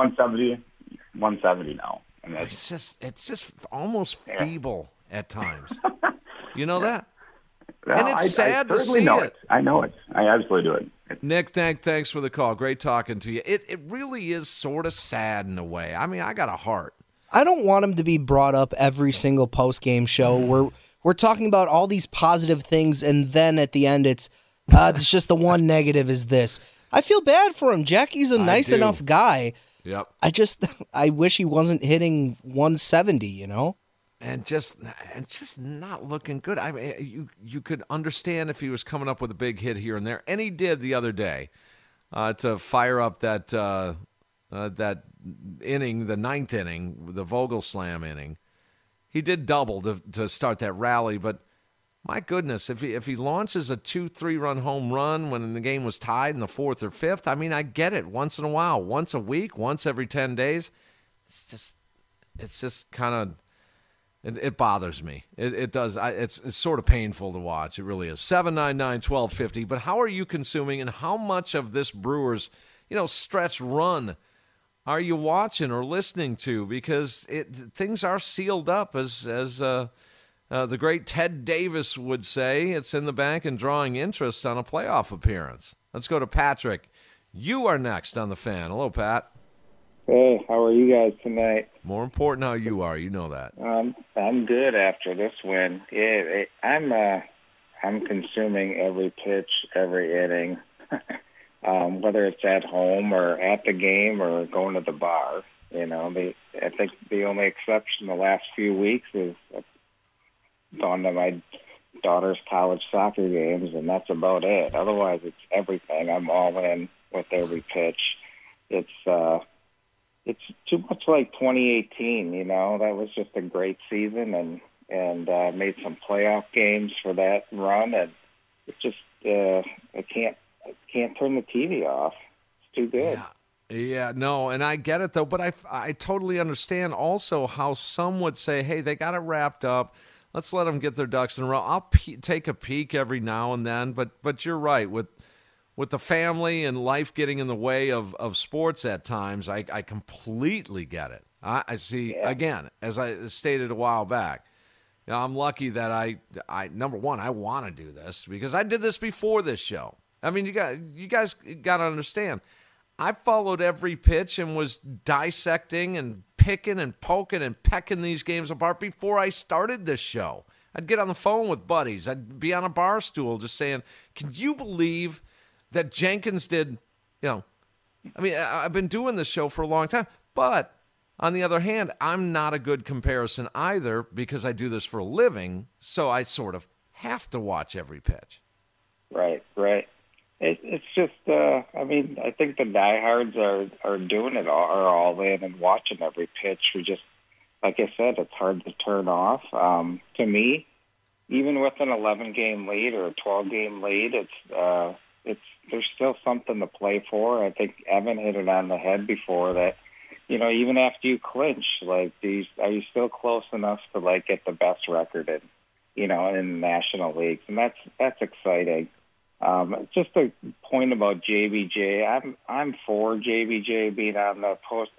170 now. And it's just almost feeble at times. You know that? No, and it's sad to see it. I know it. I absolutely do it. Nick, thanks for the call. Great talking to you. It really is sort of sad in a way. I mean, I got a heart. I don't want him to be brought up every single post-game show where we're talking about all these positive things, and then at the end it's just the one negative is this. I feel bad for him. Jackie's a nice enough guy. Yep. I wish he wasn't hitting 170, you know? And just not looking good. I mean, you could understand if he was coming up with a big hit here and there, and he did the other day to fire up that that inning, the ninth inning, the Vogelslam inning. He did double to start that rally, but my goodness, if he launches a 2-3 run home run when the game was tied in the fourth or fifth, I mean, I get it. Once in a while, once a week, once every 10 days, it's just kind of. It bothers me. It does. It's sort of painful to watch. It really is. 799-1250. But how are you consuming, and how much of this Brewers, stretch run are you watching or listening to? Because things are sealed up, as the great Ted Davis would say. It's in the bank and drawing interest on a playoff appearance. Let's go to Patrick. You are next on the Fan. Hello, Pat. Hey, how are you guys tonight? More important how you are. You know that. I'm good after this win. Yeah, I'm consuming every pitch, every inning, whether it's at home or at the game or going to the bar. I think the only exception the last few weeks is gone to my daughter's college soccer games, and that's about it. Otherwise, it's everything. I'm all in with every pitch. It's too much like 2018, That was just a great season and made some playoff games for that run, and it just I can't turn the TV off. It's too good. Yeah, no, and I get it though, but I totally understand also how some would say, hey, they got it wrapped up. Let's let them get their ducks in a row. I'll take a peek every now and then, but you're right with the family and life getting in the way of sports at times, I completely get it. I see, again, as I stated a while back, I'm lucky that I number one, I want to do this because I did this before this show. I mean, you guys got to understand, I followed every pitch and was dissecting and picking and poking and pecking these games apart before I started this show. I'd get on the phone with buddies. I'd be on a bar stool just saying, can you believe that Jenkins did, I mean, I've been doing this show for a long time, but on the other hand, I'm not a good comparison either because I do this for a living, so I sort of have to watch every pitch. Right. It's just, I mean, I think the diehards are doing it are all in and watching every pitch. We just, like I said, it's hard to turn off. To me, even with an 11-game lead or a 12-game lead, there's still something to play for. I think Evan hit it on the head before that, even after you clinch, like, are you still close enough to get the best record in the National Leagues? And that's exciting. Just a point about JBJ. I'm for JBJ being on the post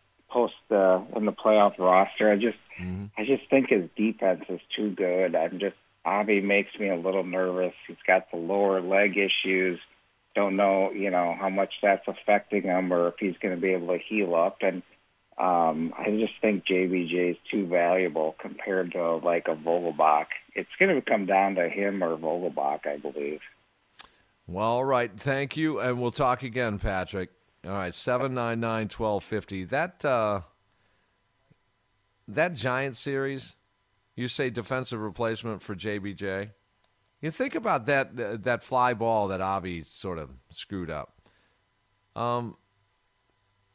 in the playoff roster. I just think his defense is too good. Avi makes me a little nervous. He's got the lower leg issues. Don't know, how much that's affecting him or if he's going to be able to heal up. And I just think JBJ is too valuable compared to a Vogelbach. It's going to come down to him or Vogelbach, I believe. Well, all right. Thank you, and we'll talk again, Patrick. All right, 799-1250. That Giants series, you say defensive replacement for JBJ. You think about that fly ball that Avi sort of screwed up.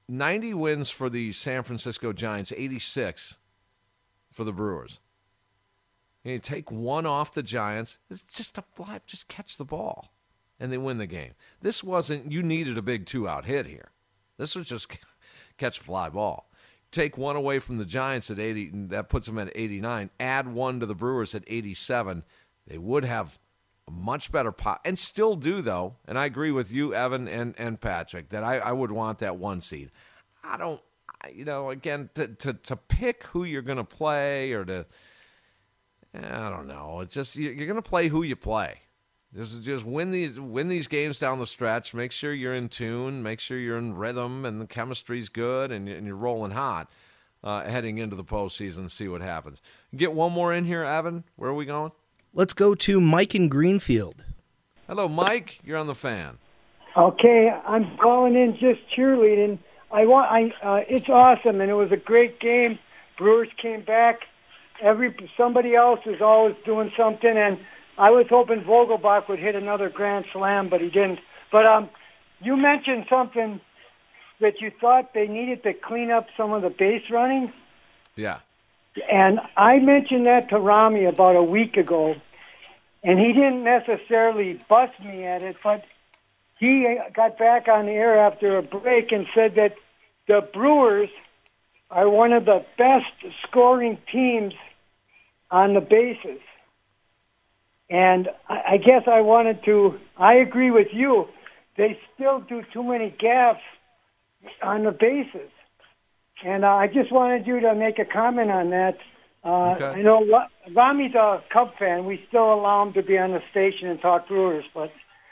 90 wins for the San Francisco Giants, 86 for the Brewers. You take one off the Giants, it's just a fly, just catch the ball, and they win the game. This wasn't, you needed a big 2-out hit here. This was just catch a fly ball. Take one away from the Giants at 80, that puts them at 89. Add one to the Brewers at 87. They would have a much better pot, and still do, though. And I agree with you, Evan and Patrick, that I would want that 1 seed. I don't, again, to pick who you're going to play or to, I don't know. It's just you're going to play who you play. Just win these games down the stretch. Make sure you're in tune. Make sure you're in rhythm and the chemistry's good and you're rolling hot heading into the postseason and see what happens. Get one more in here, Evan. Where are we going? Let's go to Mike in Greenfield. Hello, Mike. You're on the Fan. Okay, I'm calling in just cheerleading. It's awesome, and it was a great game. Brewers came back. Somebody else is always doing something, and I was hoping Vogelbach would hit another grand slam, but he didn't. But you mentioned something that you thought they needed to clean up some of the base running. Yeah. And I mentioned that to Rami about a week ago, and he didn't necessarily bust me at it, but he got back on the air after a break and said that the Brewers are one of the best scoring teams on the bases. And I guess I agree with you. They still do too many gaffes on the bases. And I just wanted you to make a comment on that. Okay. I know Rami's a Cub fan. We still allow him to be on the station and talk Brewers, but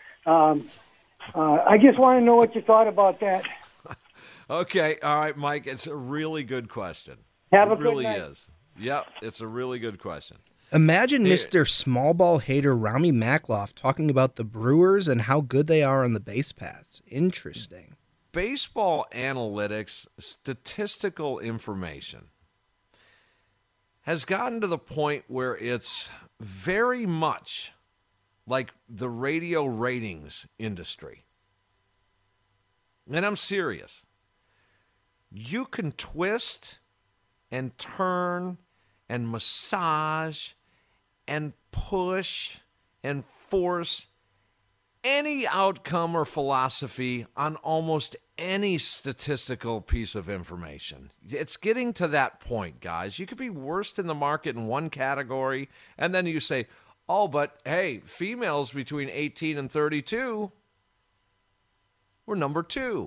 I just want to know what you thought about that. Okay. All right, Mike. It's a really good question. Have a good night. It really is. Yep. It's a really good question. Imagine Mr. Small Ball hater Rami Makloff talking about the Brewers and how good they are on the base paths. Interesting. Baseball analytics, statistical information has gotten to the point where it's very much like the radio ratings industry. And I'm serious. You can twist and turn and massage and push and force any outcome or philosophy on almost any statistical piece of information. It's getting to that point, guys. You could be worst in the market in one category, and then you say, oh, but hey, females between 18 and 32 were number 2.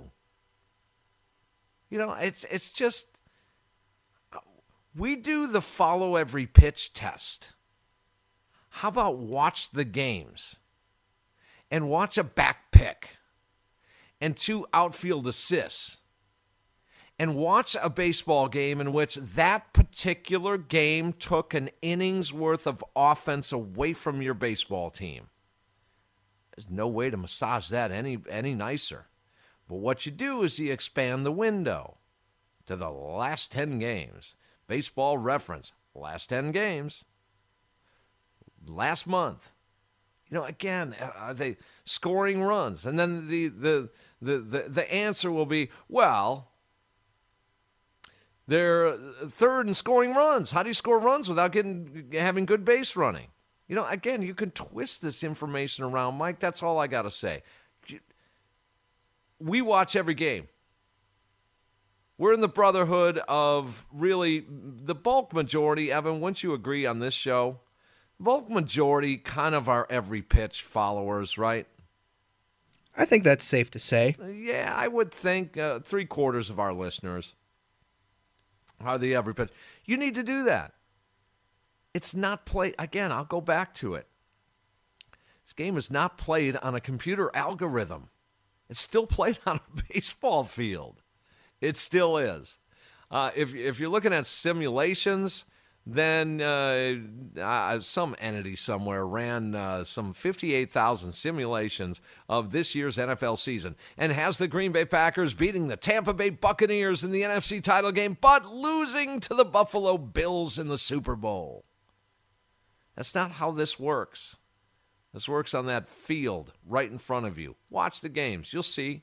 It's just, we do the follow every pitch test. How about watch the games and watch a back pick and 2 outfield assists and watch a baseball game in which that particular game took an inning's worth of offense away from your baseball team. There's no way to massage that any nicer. But what you do is you expand the window to the last 10 games. Baseball Reference, last 10 games. Last month. Again, are they scoring runs? And then the answer will be, well, they're third in scoring runs. How do you score runs without having good base running? Again, you can twist this information around, Mike. That's all I got to say. We watch every game. We're in the brotherhood of really the bulk majority, Evan, wouldn't you agree on this show? Bulk majority kind of are every pitch followers, right? I think that's safe to say. Yeah, I would think 3/4 of our listeners are the every pitch. You need to do that. It's not played. Again, I'll go back to it. This game is not played on a computer algorithm. It's still played on a baseball field. It still is. If you're looking at simulations, then some entity somewhere ran some 58,000 simulations of this year's NFL season and has the Green Bay Packers beating the Tampa Bay Buccaneers in the NFC title game, but losing to the Buffalo Bills in the Super Bowl. That's not how this works. This works on that field right in front of you. Watch the games. You'll see.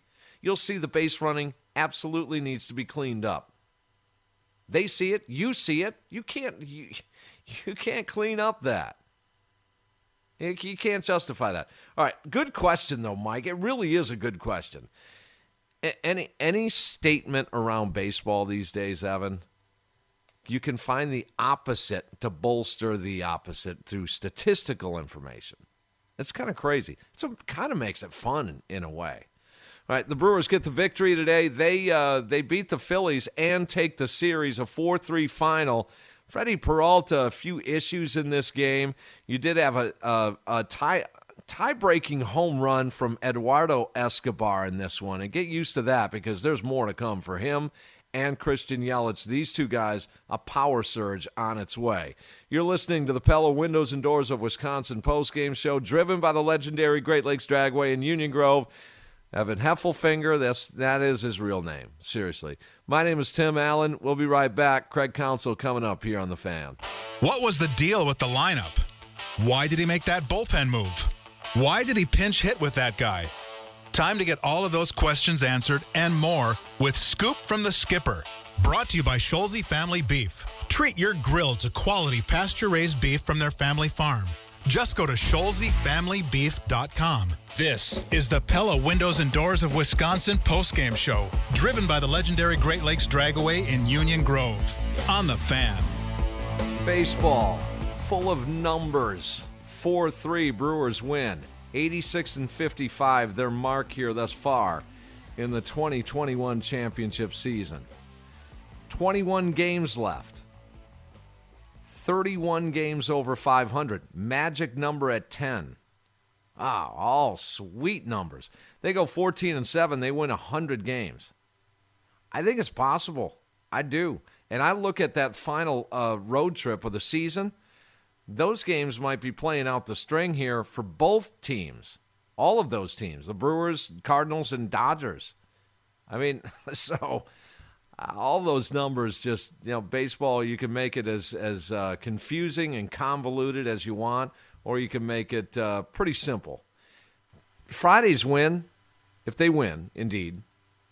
you'll see the base running absolutely needs to be cleaned up. They see it. You see it. You can't clean up that. You can't justify that. All right, good question, though, Mike. It really is a good question. Any statement around baseball these days, Evan, you can find the opposite to bolster the opposite through statistical information. It's kind of crazy. It kind of makes it fun in a way. All right, the Brewers get the victory today. They beat the Phillies and take the series, a 4-3 final. Freddie Peralta, a few issues in this game. You did have a tie-breaking home run from Eduardo Escobar in this one. And get used to that because there's more to come for him and Christian Yelich. These two guys, a power surge on its way. You're listening to the Pella Windows and Doors of Wisconsin postgame show, driven by the legendary Great Lakes Dragway in Union Grove. Evan Heffelfinger, that is his real name. Seriously. My name is Tim Allen. We'll be right back. Craig Counsell coming up here on The Fan. What was the deal with the lineup? Why did he make that bullpen move? Why did he pinch hit with that guy? Time to get all of those questions answered and more with Scoop from the Skipper. Brought to you by Scholze Family Beef. Treat your grill to quality pasture-raised beef from their family farm. Just go to ScholzeFamilyBeef.com. This is the Pella Windows and Doors of Wisconsin postgame show, driven by the legendary Great Lakes Dragway in Union Grove. On The Fan. Baseball, full of numbers. 4-3, Brewers win. 86-55, their mark here thus far in the 2021 championship season. 21 games left. 31 games over 500. Magic number at 10. All sweet numbers. They go 14-7. They win 100 games. I think it's possible. I do. And I look at that final road trip of the season. Those games might be playing out the string here for both teams. All of those teams. The Brewers, Cardinals, and Dodgers. I mean, so all those numbers just, baseball, you can make it as confusing and convoluted as you want, or you can make it pretty simple. Friday's win, if they win, indeed.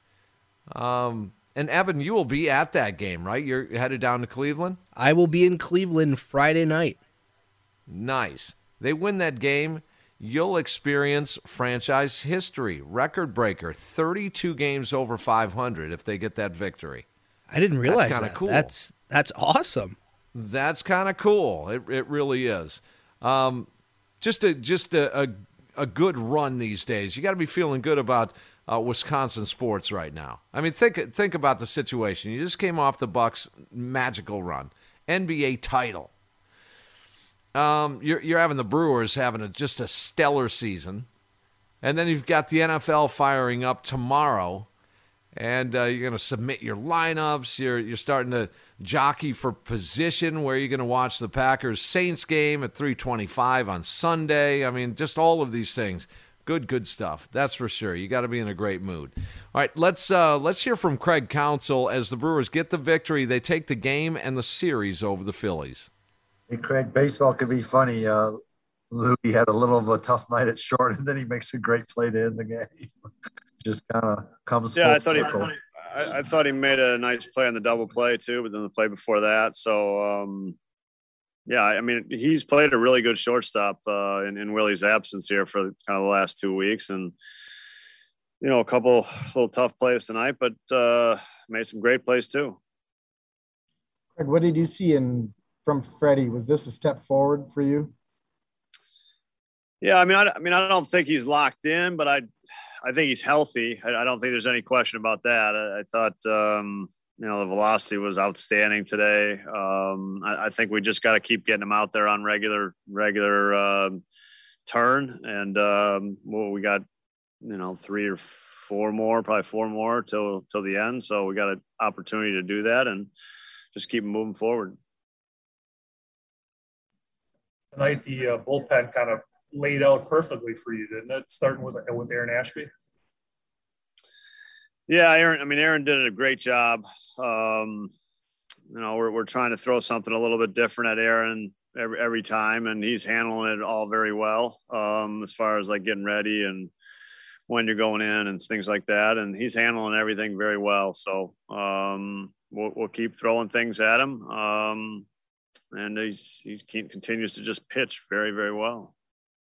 And Evan, you will be at that game, right? You're headed down to Cleveland? I will be in Cleveland Friday night. Nice. They win that game, you'll experience franchise history, record breaker, 32 games over 500 if they get that victory. I didn't realize that's that. Cool. That's awesome. That's kind of cool. It really is. Just a good run these days. You got to be feeling good about Wisconsin sports right now. I mean, think about the situation. You just came off the Bucks' magical run, NBA title. You're having the Brewers having just a stellar season, and then you've got the NFL firing up tomorrow, and you're going to submit your lineups. You're starting to jockey for position where you're going to watch the Packers-Saints game at 3:25 on Sunday. I mean, just all of these things. Good stuff. That's for sure. You got to be in a great mood. All right, let's hear from Craig Counsell as the Brewers get the victory. They take the game and the series over the Phillies. Hey, Craig, baseball can be funny. Louis had a little of a tough night at short, and then he makes a great play to end the game. Just kind of comes full circle. I thought he made a nice play on the double play, too, but then the play before that. So, I mean, he's played a really good shortstop in Willie's absence here for kind of the last 2 weeks. And, a couple little tough plays tonight, but made some great plays, too. Craig, what did you see from Freddie? Was this a step forward for you? Yeah, I don't think he's locked in, but I think he's healthy. I don't think there's any question about that. I thought, the velocity was outstanding today. I think we just got to keep getting him out there on regular turn. And we got, 3 or 4 more, probably 4 more till the end. So we got an opportunity to do that and just keep moving forward. Tonight, the bullpen kind of laid out perfectly for you, didn't it? Starting with Aaron Ashby. Yeah, Aaron did a great job. We're trying to throw something a little bit different at Aaron every time, and he's handling it all very well. As far as like getting ready and when you're going in and things like that. And he's handling everything very well. So we'll keep throwing things at him. And he continues to just pitch very, very well.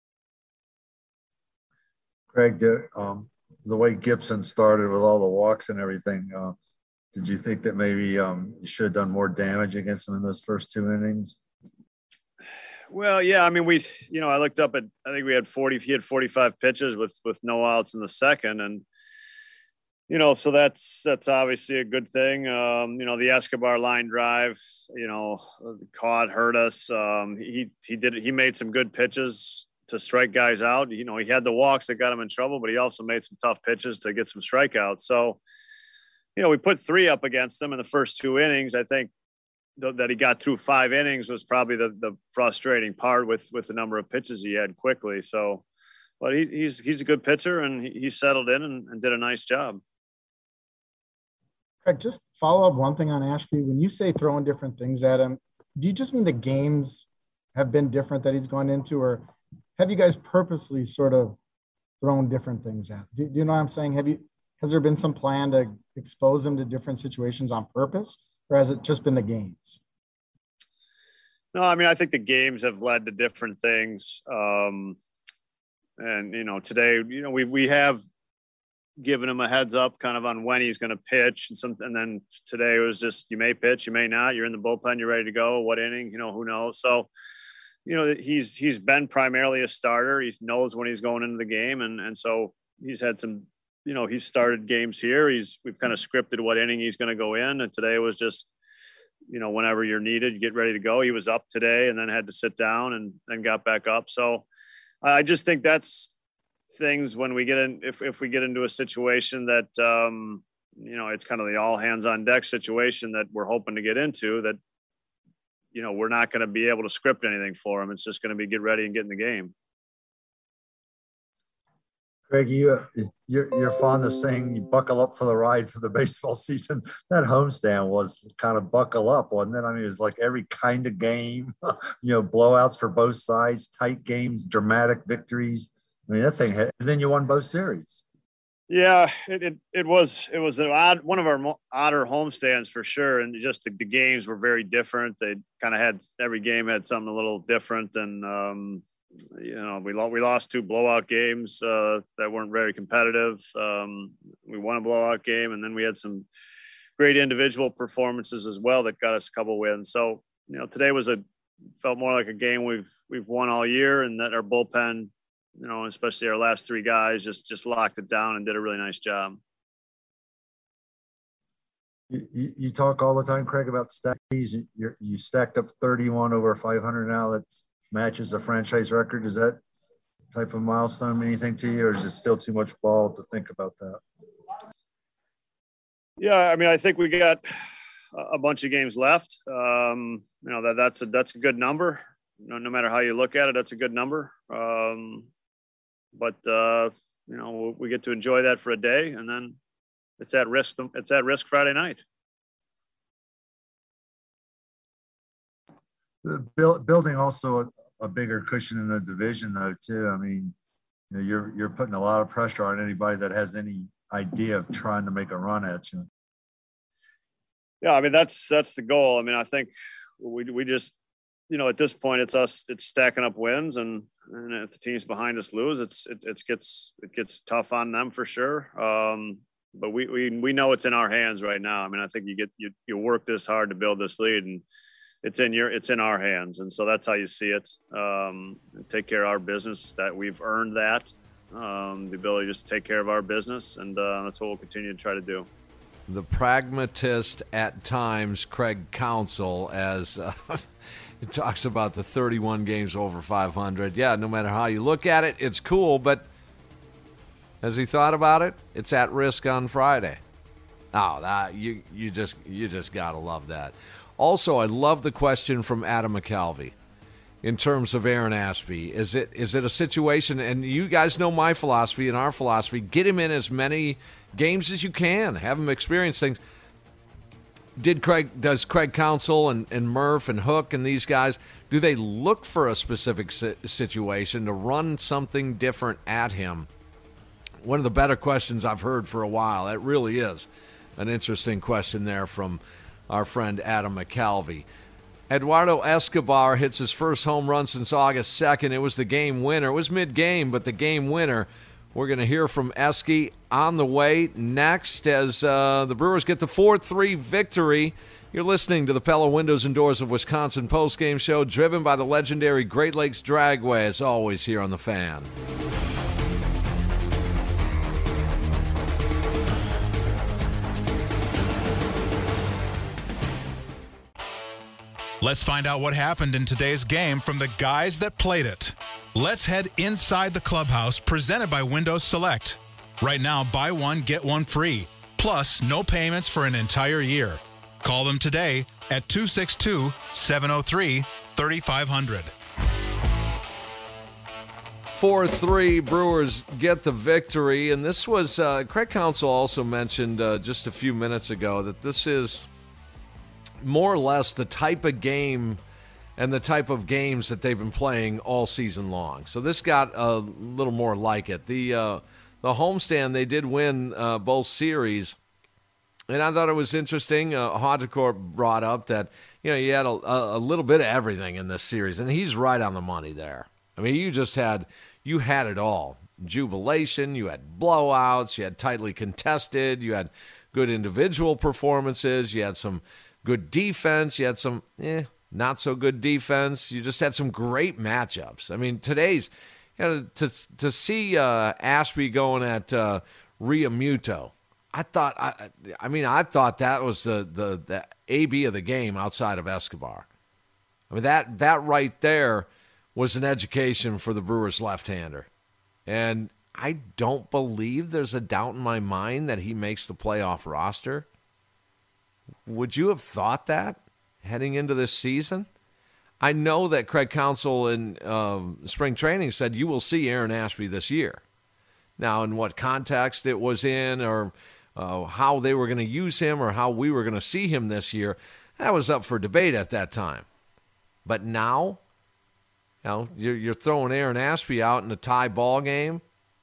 Craig, the way Gibson started with all the walks and everything, did you think that maybe you should have done more damage against him in those first 2 innings? Well, yeah, I mean, I looked up I think he had 45 pitches with no outs in the second. And, so that's obviously a good thing. The Escobar line drive, caught, hurt us. He made some good pitches to strike guys out. He had the walks that got him in trouble, but he also made some tough pitches to get some strikeouts. So, we put 3 up against him in the first 2 innings. I think that he got through 5 innings was probably the frustrating part with the number of pitches he had quickly. So, but he's a good pitcher, and he settled in and did a nice job. Craig, just follow up one thing on Ashby. When you say throwing different things at him, do you just mean the games have been different that he's gone into, or have you guys purposely sort of thrown different things at him? Do you know what I'm saying? Has there been some plan to expose him to different situations on purpose, or has it just been the games? No, I mean, I think the games have led to different things. And, today, we have given him a heads up kind of on when he's going to pitch. And then today it was just, you may pitch, you may not. You're in the bullpen, you're ready to go. What inning, who knows? So, he's been primarily a starter. He knows when he's going into the game. And so he's had some, he's started games here. We've kind of scripted what inning he's going to go in. And today was just, whenever you're needed, you get ready to go. He was up today and then had to sit down and then got back up. So I just think that's things when we get in, if we get into a situation that, it's kind of the all hands on deck situation that we're hoping to get into, that, we're not going to be able to script anything for him. It's just going to be get ready and get in the game. Craig, you're fond of saying you buckle up for the ride for the baseball season. That homestand was kind of buckle up, wasn't it? I mean, it was like every kind of game, blowouts for both sides, tight games, dramatic victories. I mean, that thing had, and then you won both series. Yeah, it was one of our odder homestands for sure. And just the games were very different. They kind of had, every game had something a little different. And, we lost 2 blowout games that weren't very competitive. We won a blowout game, and then we had some great individual performances as well that got us a couple wins. So, today felt more like a game we've won all year, and that our bullpen, especially our last 3 guys, just locked it down and did a really nice job. You talk all the time, Craig, about stackies. You stacked up 31 over 500 now. That's matches the franchise record. Is that type of milestone mean anything to you, or is it still too much ball to think about that? Yeah, I mean, I think we got a bunch of games left. That's a good number. No matter how you look at it, that's a good number. But we get to enjoy that for a day, and then it's at risk. It's at risk Friday night. Building also a bigger cushion in the division, though, too. I mean, you're putting a lot of pressure on anybody that has any idea of trying to make a run at you. Yeah, I mean, that's the goal. I mean, I think we just, at this point, it's stacking up wins, and if the teams behind us lose, it gets tough on them for sure. But we know it's in our hands right now. I mean, I think you work this hard to build this lead, and it's in our hands. And so that's how you see it. And take care of our business, that we've earned that, the ability just to take care of our business. And that's what we'll continue to try to do. The pragmatist at times, Craig Counsell, as it talks about the 31 games over 500. Yeah, no matter how you look at it, it's cool. But has he thought about it? It's at risk on Friday. Oh, that you just gotta love that. Also, I love the question from Adam McCalvey in terms of Aaron Ashby. Is it a situation, and you guys know my philosophy and our philosophy, get him in as many games as you can, have him experience things. Does Craig Counsell and Murph and Hook and these guys, do they look for a specific situation to run something different at him One of the better questions I've heard for a while. It really is an interesting question there from our friend Adam McCalvey. Eduardo Escobar hits his first home run since August 2nd. It was the game winner. It was mid-game, but the game winner. We're going to hear from Esky on the way next as the Brewers get the 4-3 victory. You're listening to the Pella Windows and Doors of Wisconsin postgame show, driven by the legendary Great Lakes Dragway, as always, here on The Fan. Let's find out what happened in today's game from the guys that played it. Let's head inside the clubhouse, presented by Windows Select. Right now, buy one, get one free. Plus, no payments for an entire year. Call them today at 262-703-3500. 4-3, Brewers get the victory. And this was, Craig Counsell also mentioned just a few minutes ago that this is more or less the type of game and the type of games that they've been playing all season long. So this got a little more like it. The homestand, they did win both series, and I thought it was interesting. Hodgecourt brought up that you had a little bit of everything in this series, and he's right on the money there. I mean, you had it all. Jubilation, you had blowouts, you had tightly contested, you had good individual performances, you had some good defense. You had some not so good defense. You just had some great matchups. I mean, today's to see Ashby going at Realmuto. I thought that was the AB of the game outside of Escobar. I mean that right there was an education for the Brewers left-hander, and I don't believe there's a doubt in my mind that he makes the playoff roster. Would you have thought that heading into this season? I know that Craig Counsell in spring training said you will see Aaron Ashby this year. Now, in what context it was in, or how they were going to use him, or how we were going to see him this year, that was up for debate at that time. But now, you're throwing Aaron Ashby out in a tie ball game,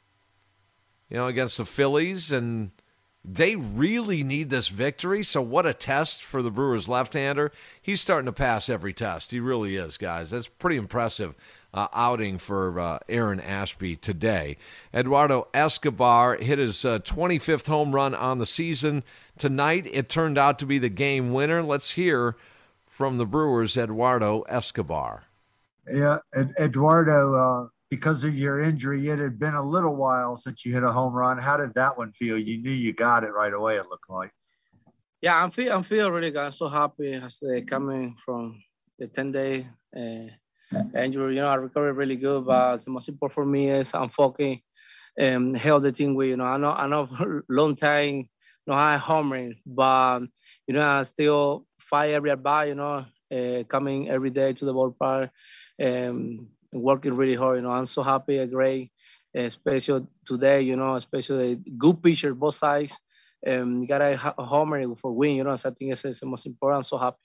against the Phillies, and they really need this victory. So what a test for the Brewers left-hander. He's starting to pass every test. He really is, guys. That's pretty impressive outing for Aaron Ashby today. Eduardo Escobar hit his 25th home run on the season. Tonight, it turned out to be the game winner. Let's hear from the Brewers' Eduardo Escobar. Yeah, Eduardo, because of your injury, it had been a little while since you hit a home run. How did that one feel? You knew you got it right away, it looked like. Yeah, I'm feel really good. I'm so happy as coming from the 10-day injury. I recovered really good, but the most important for me is I'm focusing and help the team with. I know for a long time, I homering, but I still fight every at bat. Coming every day to the ballpark and working really hard. I'm so happy, great, especially today. Especially good pitcher both sides. You got a homer for win. So I think it's the most important. I'm so happy.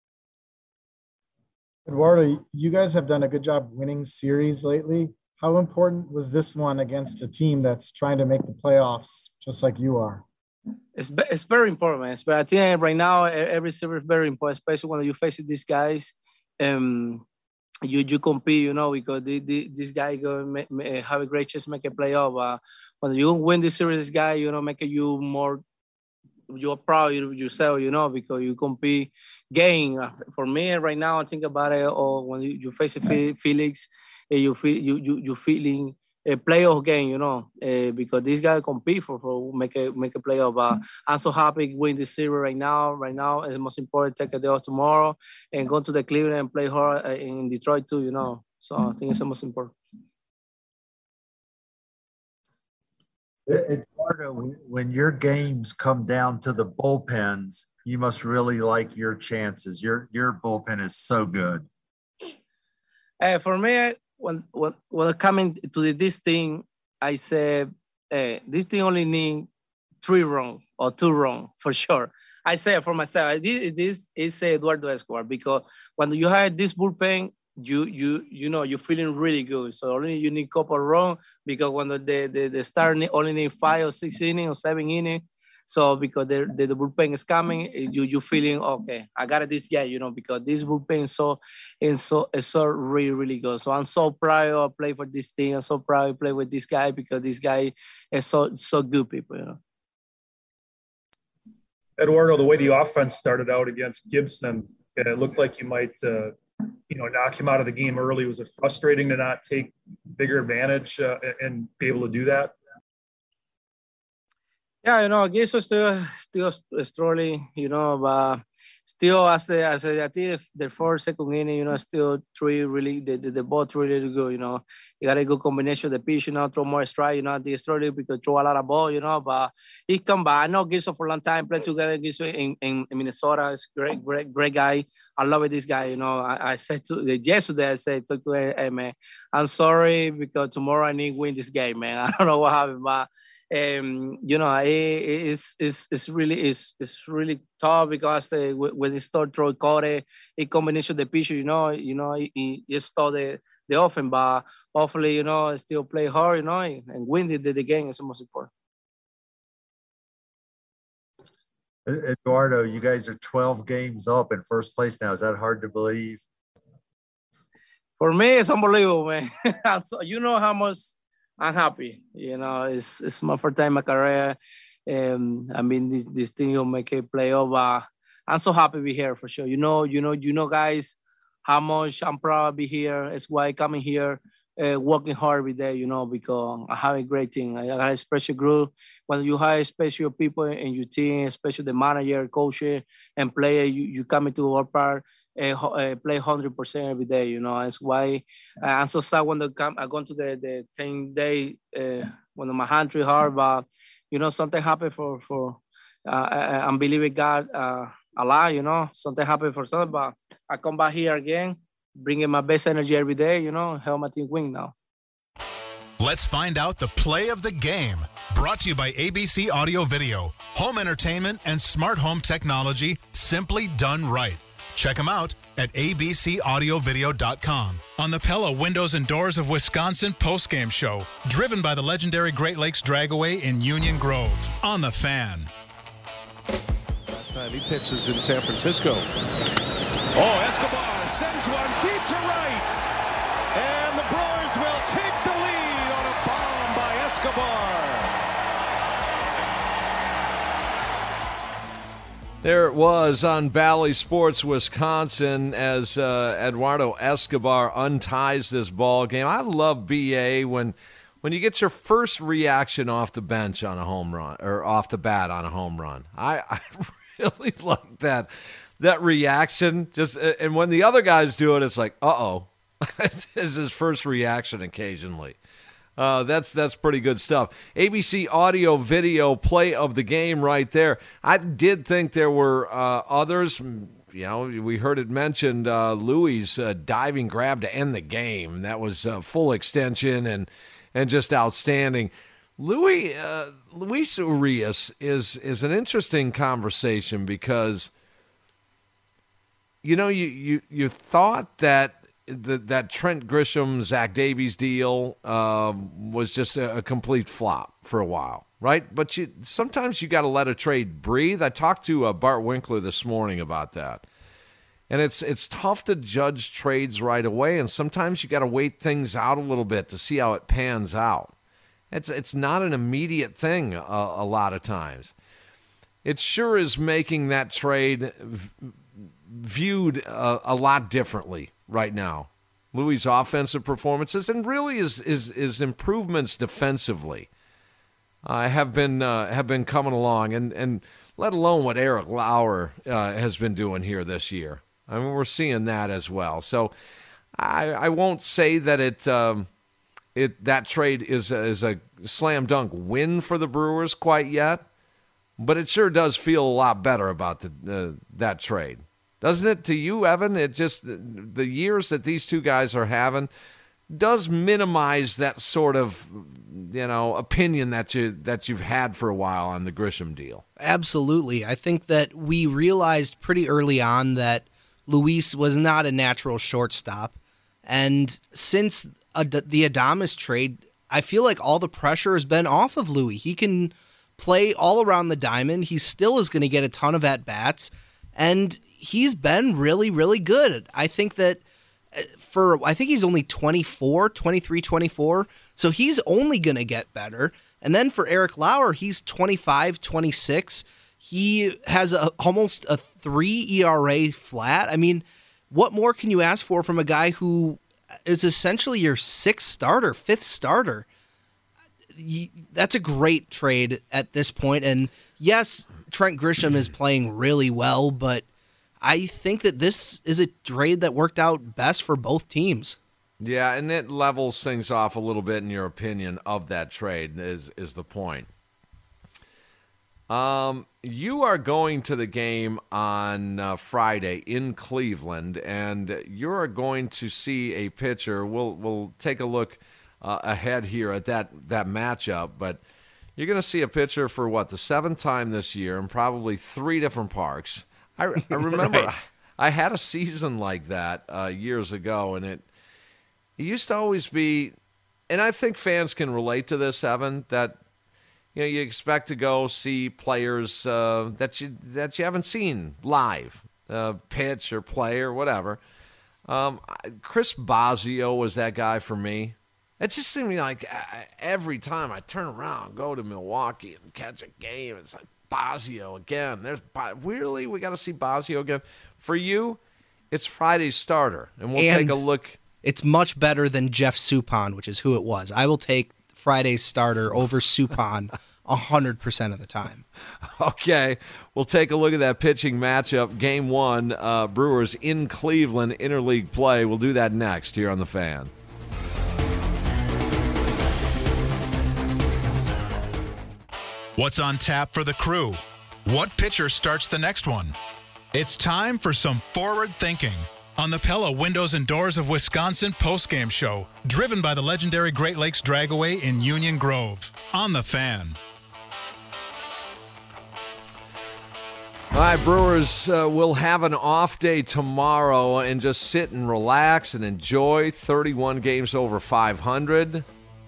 Eduardo, you guys have done a good job winning series lately. How important was this one against a team that's trying to make the playoffs just like you are? It's very important, man. But I think right now every series is very important, especially when you face these guys. You compete, because this guy have a great chance to make a playoff. When you win this series, this guy, make you more. You're proud of yourself, because you compete, gain. For me, right now, I think about it. Or when you face a Felix, you feeling a playoff game, because this guy compete for make a playoff. I'm so happy win this series right now. Right now, it's the most important. Take a day off tomorrow and go to the Cleveland and play hard in Detroit too. So I think it's the most important. Eduardo, when your games come down to the bullpens, you must really like your chances. Your bullpen is so good. For me, when coming to this thing, I said this thing only need 3 wrong or 2 wrong for sure. I say it for myself. This is Eduardo Escobar, because when you have this bullpen, you know you're feeling really good. So only you need couple runs because when the start only need 5 or 6 innings or 7 innings. So because the bullpen is coming, you feeling okay. I got this guy, you know, because this bullpen is so really really good. So I'm so proud to play for this team. I'm so proud to play with this guy because this guy is so good people, you know. Eduardo, the way the offense started out against Gibson, it looked like you might, knock him out of the game early. Was it frustrating to not take bigger advantage and be able to do that? Yeah, you know, Gibson still struggling, you know, but still as I think the first, second inning, you know, still three really the ball really good, you know. You got a good combination of the pitch, you know, throw more strike, you know, the struggling because throw a lot of ball, you know, but he come back. I know Gibson for a long time, played together Gibson in Minnesota. It's great guy. I love this guy, you know. I said yesterday, talk to him, hey man, I'm sorry because tomorrow I need to win this game, man. I don't know what happened, but you know, it's really tough because when they start throwing Corey, a combination of the pitcher, you know, he start the offense, but hopefully, you know, still play hard, you know, and win the game is the most important. Eduardo, you guys are 12 games up in first place now. Is that hard to believe? For me, it's unbelievable, man. So, you know how much I'm happy. You know, it's my first time in my career. I mean, this thing will make a playoff. I'm so happy to be here for sure. You know, guys, how much I'm proud to be here. It's why I'm coming here, working hard every day, you know, because I have a great team. I got a special group. When you hire special people in your team, especially the manager, coach, and player, you come into our part. Play 100% every day, you know. That's why I'm so sad when I go to the 10-day when my hand too hard, but you know something happened for I'm believing God a lot, you know. Something happened for something, but I come back here again, bringing my best energy every day, you know, help my team win now. Let's find out the play of the game. Brought to you by ABC Audio Video, home entertainment and smart home technology simply done right. Check them out at abcaudiovideo.com. On the Pella Windows and Doors of Wisconsin postgame show, driven by the legendary Great Lakes Dragaway in Union Grove. On the Fan. Last time he pitched was in San Francisco. Oh, Escobar sends one deep to right. And the Brewers will take the lead on a bomb by Escobar. There it was on Bally Sports Wisconsin as Eduardo Escobar unties this ball game. I love BA when you get your first reaction off the bench on a home run or off the bat on a home run. I really like that reaction. And when the other guys do it, it's like, uh-oh. It's his first reaction occasionally. That's pretty good stuff. ABC Audio Video play of the game right there. I did think there were others. You know, we heard it mentioned Louis' diving grab to end the game. That was full extension and just outstanding. Luis Urias is an interesting conversation because, you know, you thought that that Trent Grisham, Zach Davies deal was just a complete flop for a while, right? But sometimes you got to let a trade breathe. I talked to Bart Winkler this morning about that. And it's tough to judge trades right away, and sometimes you got to wait things out a little bit to see how it pans out. It's not an immediate thing a lot of times. It sure is making that trade viewed a lot differently right now. Louis' offensive performances and really his improvements defensively have been coming along, and let alone what Eric Lauer has been doing here this year. I mean, we're seeing that as well. So I won't say that that trade is a slam dunk win for the Brewers quite yet, but it sure does feel a lot better about that trade. Doesn't it to you, Evan? It just, the years that these two guys are having does minimize that sort of, you know, opinion that you've had for a while on the Grisham deal. Absolutely. I think that we realized pretty early on that Luis was not a natural shortstop. And since the Adames trade, I feel like all the pressure has been off of Louis. He can play all around the diamond. He still is going to get a ton of at-bats, and he's been really, really good. I think that I think he's only 23, 24, so he's only going to get better. And then for Eric Lauer, he's 25, 26. He has almost a 3 ERA flat. I mean, what more can you ask for from a guy who is essentially your 5th starter? That's a great trade at this point. And yes, Trent Grisham is playing really well, but I think that this is a trade that worked out best for both teams. Yeah, and it levels things off a little bit in your opinion of that trade is the point. You are going to the game on Friday in Cleveland, and you're going to see a pitcher. We'll take a look ahead here at that matchup, but you're going to see a pitcher for the 7th time this year in probably 3 different parks. I remember right. I had a season like that years ago, and it used to always be, and I think fans can relate to this, Evan, that you expect to go see players that you haven't seen live, pitch or play or whatever. Chris Bosio was that guy for me. It just seemed like every time I turn around, go to Milwaukee and catch a game, it's like Bosio again. Really? We got to see Bosio again? For you, it's Friday's starter, and we'll take a look. It's much better than Jeff Suppan, which is who it was. I will take Friday's starter over Suppan 100% of the time. Okay, we'll take a look at that pitching matchup. Game 1, Brewers in Cleveland, interleague play. We'll do that next here on The Fan. What's on tap for the Crew? What pitcher starts the next one? It's time for some forward thinking on the Pella Windows and Doors of Wisconsin postgame show, driven by the legendary Great Lakes Dragaway in Union Grove, on The Fan. All right, Brewers will have an off day tomorrow and just sit and relax and enjoy 31 games over 500.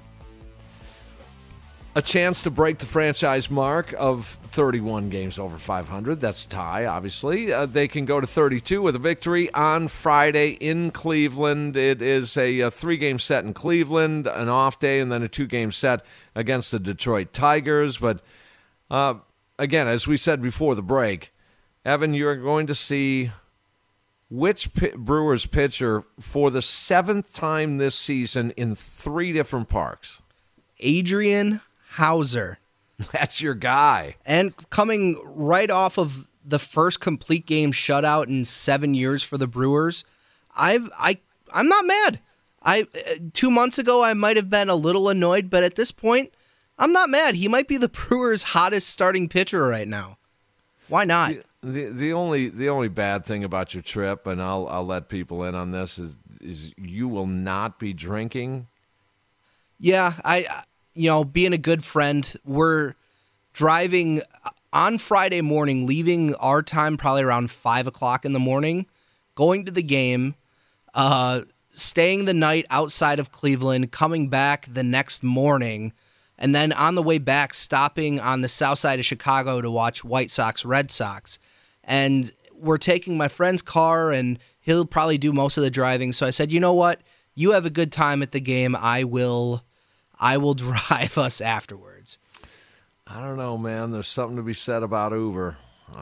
A chance to break the franchise mark of 31 games over 500. That's a tie, obviously. They can go to 32 with a victory on Friday in Cleveland. It is a 3-game set in Cleveland, an off day, and then a 2-game set against the Detroit Tigers. But, again, as we said before the break, Evan, you're going to see which Brewers pitcher for the 7th time this season in 3 different parks. Adrian Hauser. That's your guy. And coming right off of the first complete game shutout in 7 years for the Brewers, I'm not mad. 2 months ago I might have been a little annoyed, but at this point, I'm not mad. He might be the Brewers' hottest starting pitcher right now. Why not? The only bad thing about your trip, and I'll let people in on this, is you will not be drinking. Yeah, being a good friend, we're driving on Friday morning, leaving our time probably around 5 o'clock in the morning, going to the game, staying the night outside of Cleveland, coming back the next morning, and then on the way back, stopping on the south side of Chicago to watch White Sox, Red Sox. And we're taking my friend's car, and he'll probably do most of the driving. So I said, you know what? You have a good time at the game. I will drive us afterwards. I don't know, man. There's something to be said about Uber.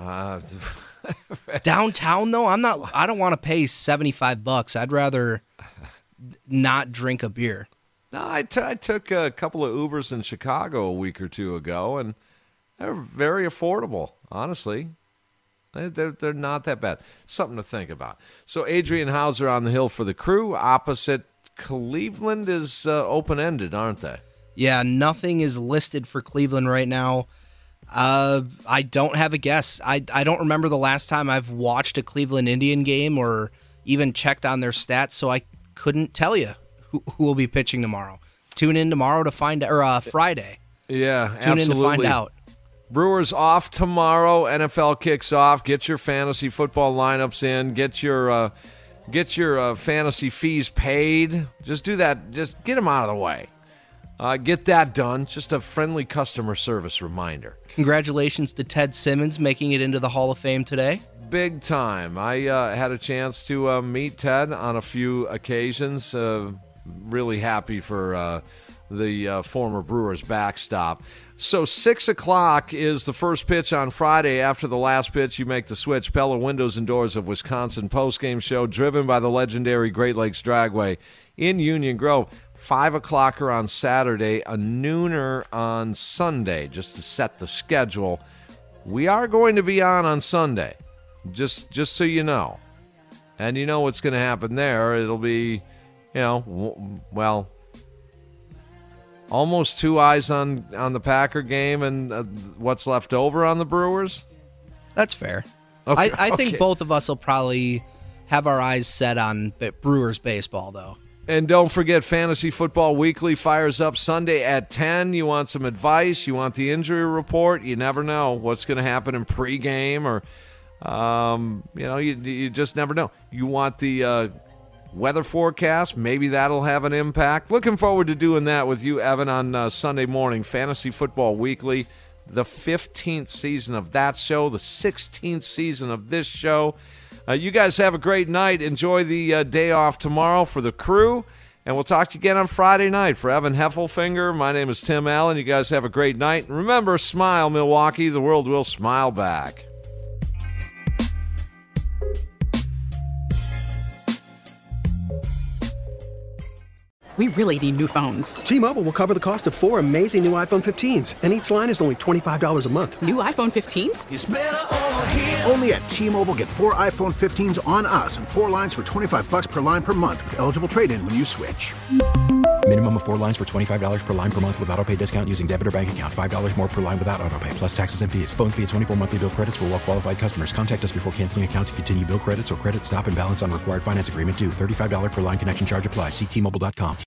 Downtown, though, I don't want to pay $75. I'd rather not drink a beer. No, I took a couple of Ubers in Chicago a week or two ago, and they're very affordable, honestly. They're not that bad. Something to think about. So Adrian Hauser on the hill for the Crew. Opposite Cleveland is open-ended, aren't they? Yeah, nothing is listed for Cleveland right now. I don't have a guess. I don't remember the last time I've watched a Cleveland Indian game or even checked on their stats, so I couldn't tell you who will be pitching tomorrow. Tune in tomorrow to find out, or Friday. Yeah, Tune absolutely. in to find out. Brewers off tomorrow. NFL kicks off. Get your fantasy football lineups in. Get your get your fantasy fees paid. Just do that. Just get them out of the way. Get that done. Just a friendly customer service reminder. Congratulations to Ted Simmons making it into the Hall of Fame today. Big time. I had a chance to meet Ted on a few occasions. Really happy for the former Brewers backstop. So 6 o'clock is the first pitch on Friday. After the last pitch, you make the switch. Pella Windows and Doors of Wisconsin postgame show driven by the legendary Great Lakes Dragway in Union Grove. 5 o'clocker on Saturday, a nooner on Sunday, just to set the schedule. We are going to be on Sunday, just so you know. And you know what's going to happen there. It'll be, well, almost 2 eyes on the Packer game and what's left over on the Brewers. That's fair. Okay, I think both of us will probably have our eyes set on Brewers baseball, though. And don't forget, Fantasy Football Weekly fires up Sunday at 10. You want some advice? You want the injury report? You never know what's going to happen in pregame, or you just never know. You want the weather forecast? Maybe that'll have an impact. Looking forward to doing that with you, Evan, on Sunday morning. Fantasy Football Weekly, the 15th season of that show, the 16th season of this show. You guys have a great night. Enjoy the day off tomorrow for the crew, and we'll talk to you again on Friday night. For Evan Heffelfinger, my name is Tim Allen. You guys have a great night. And remember, smile, Milwaukee. The world will smile back. We really need new phones. T-Mobile will cover the cost of 4 amazing new iPhone 15s, and each line is only $25 a month. New iPhone 15s? It's better over here. Only at T-Mobile, get 4 iPhone 15s on us and 4 lines for $25 per line per month with eligible trade-in when you switch. Minimum of 4 lines for $25 per line per month with autopay discount using debit or bank account. $5 more per line without autopay, plus taxes and fees. Phone fee at 24 monthly bill credits for well-qualified customers. Contact us before canceling account to continue bill credits or credit stop and balance on required finance agreement due. $35 per line connection charge applies. See T-Mobile.com.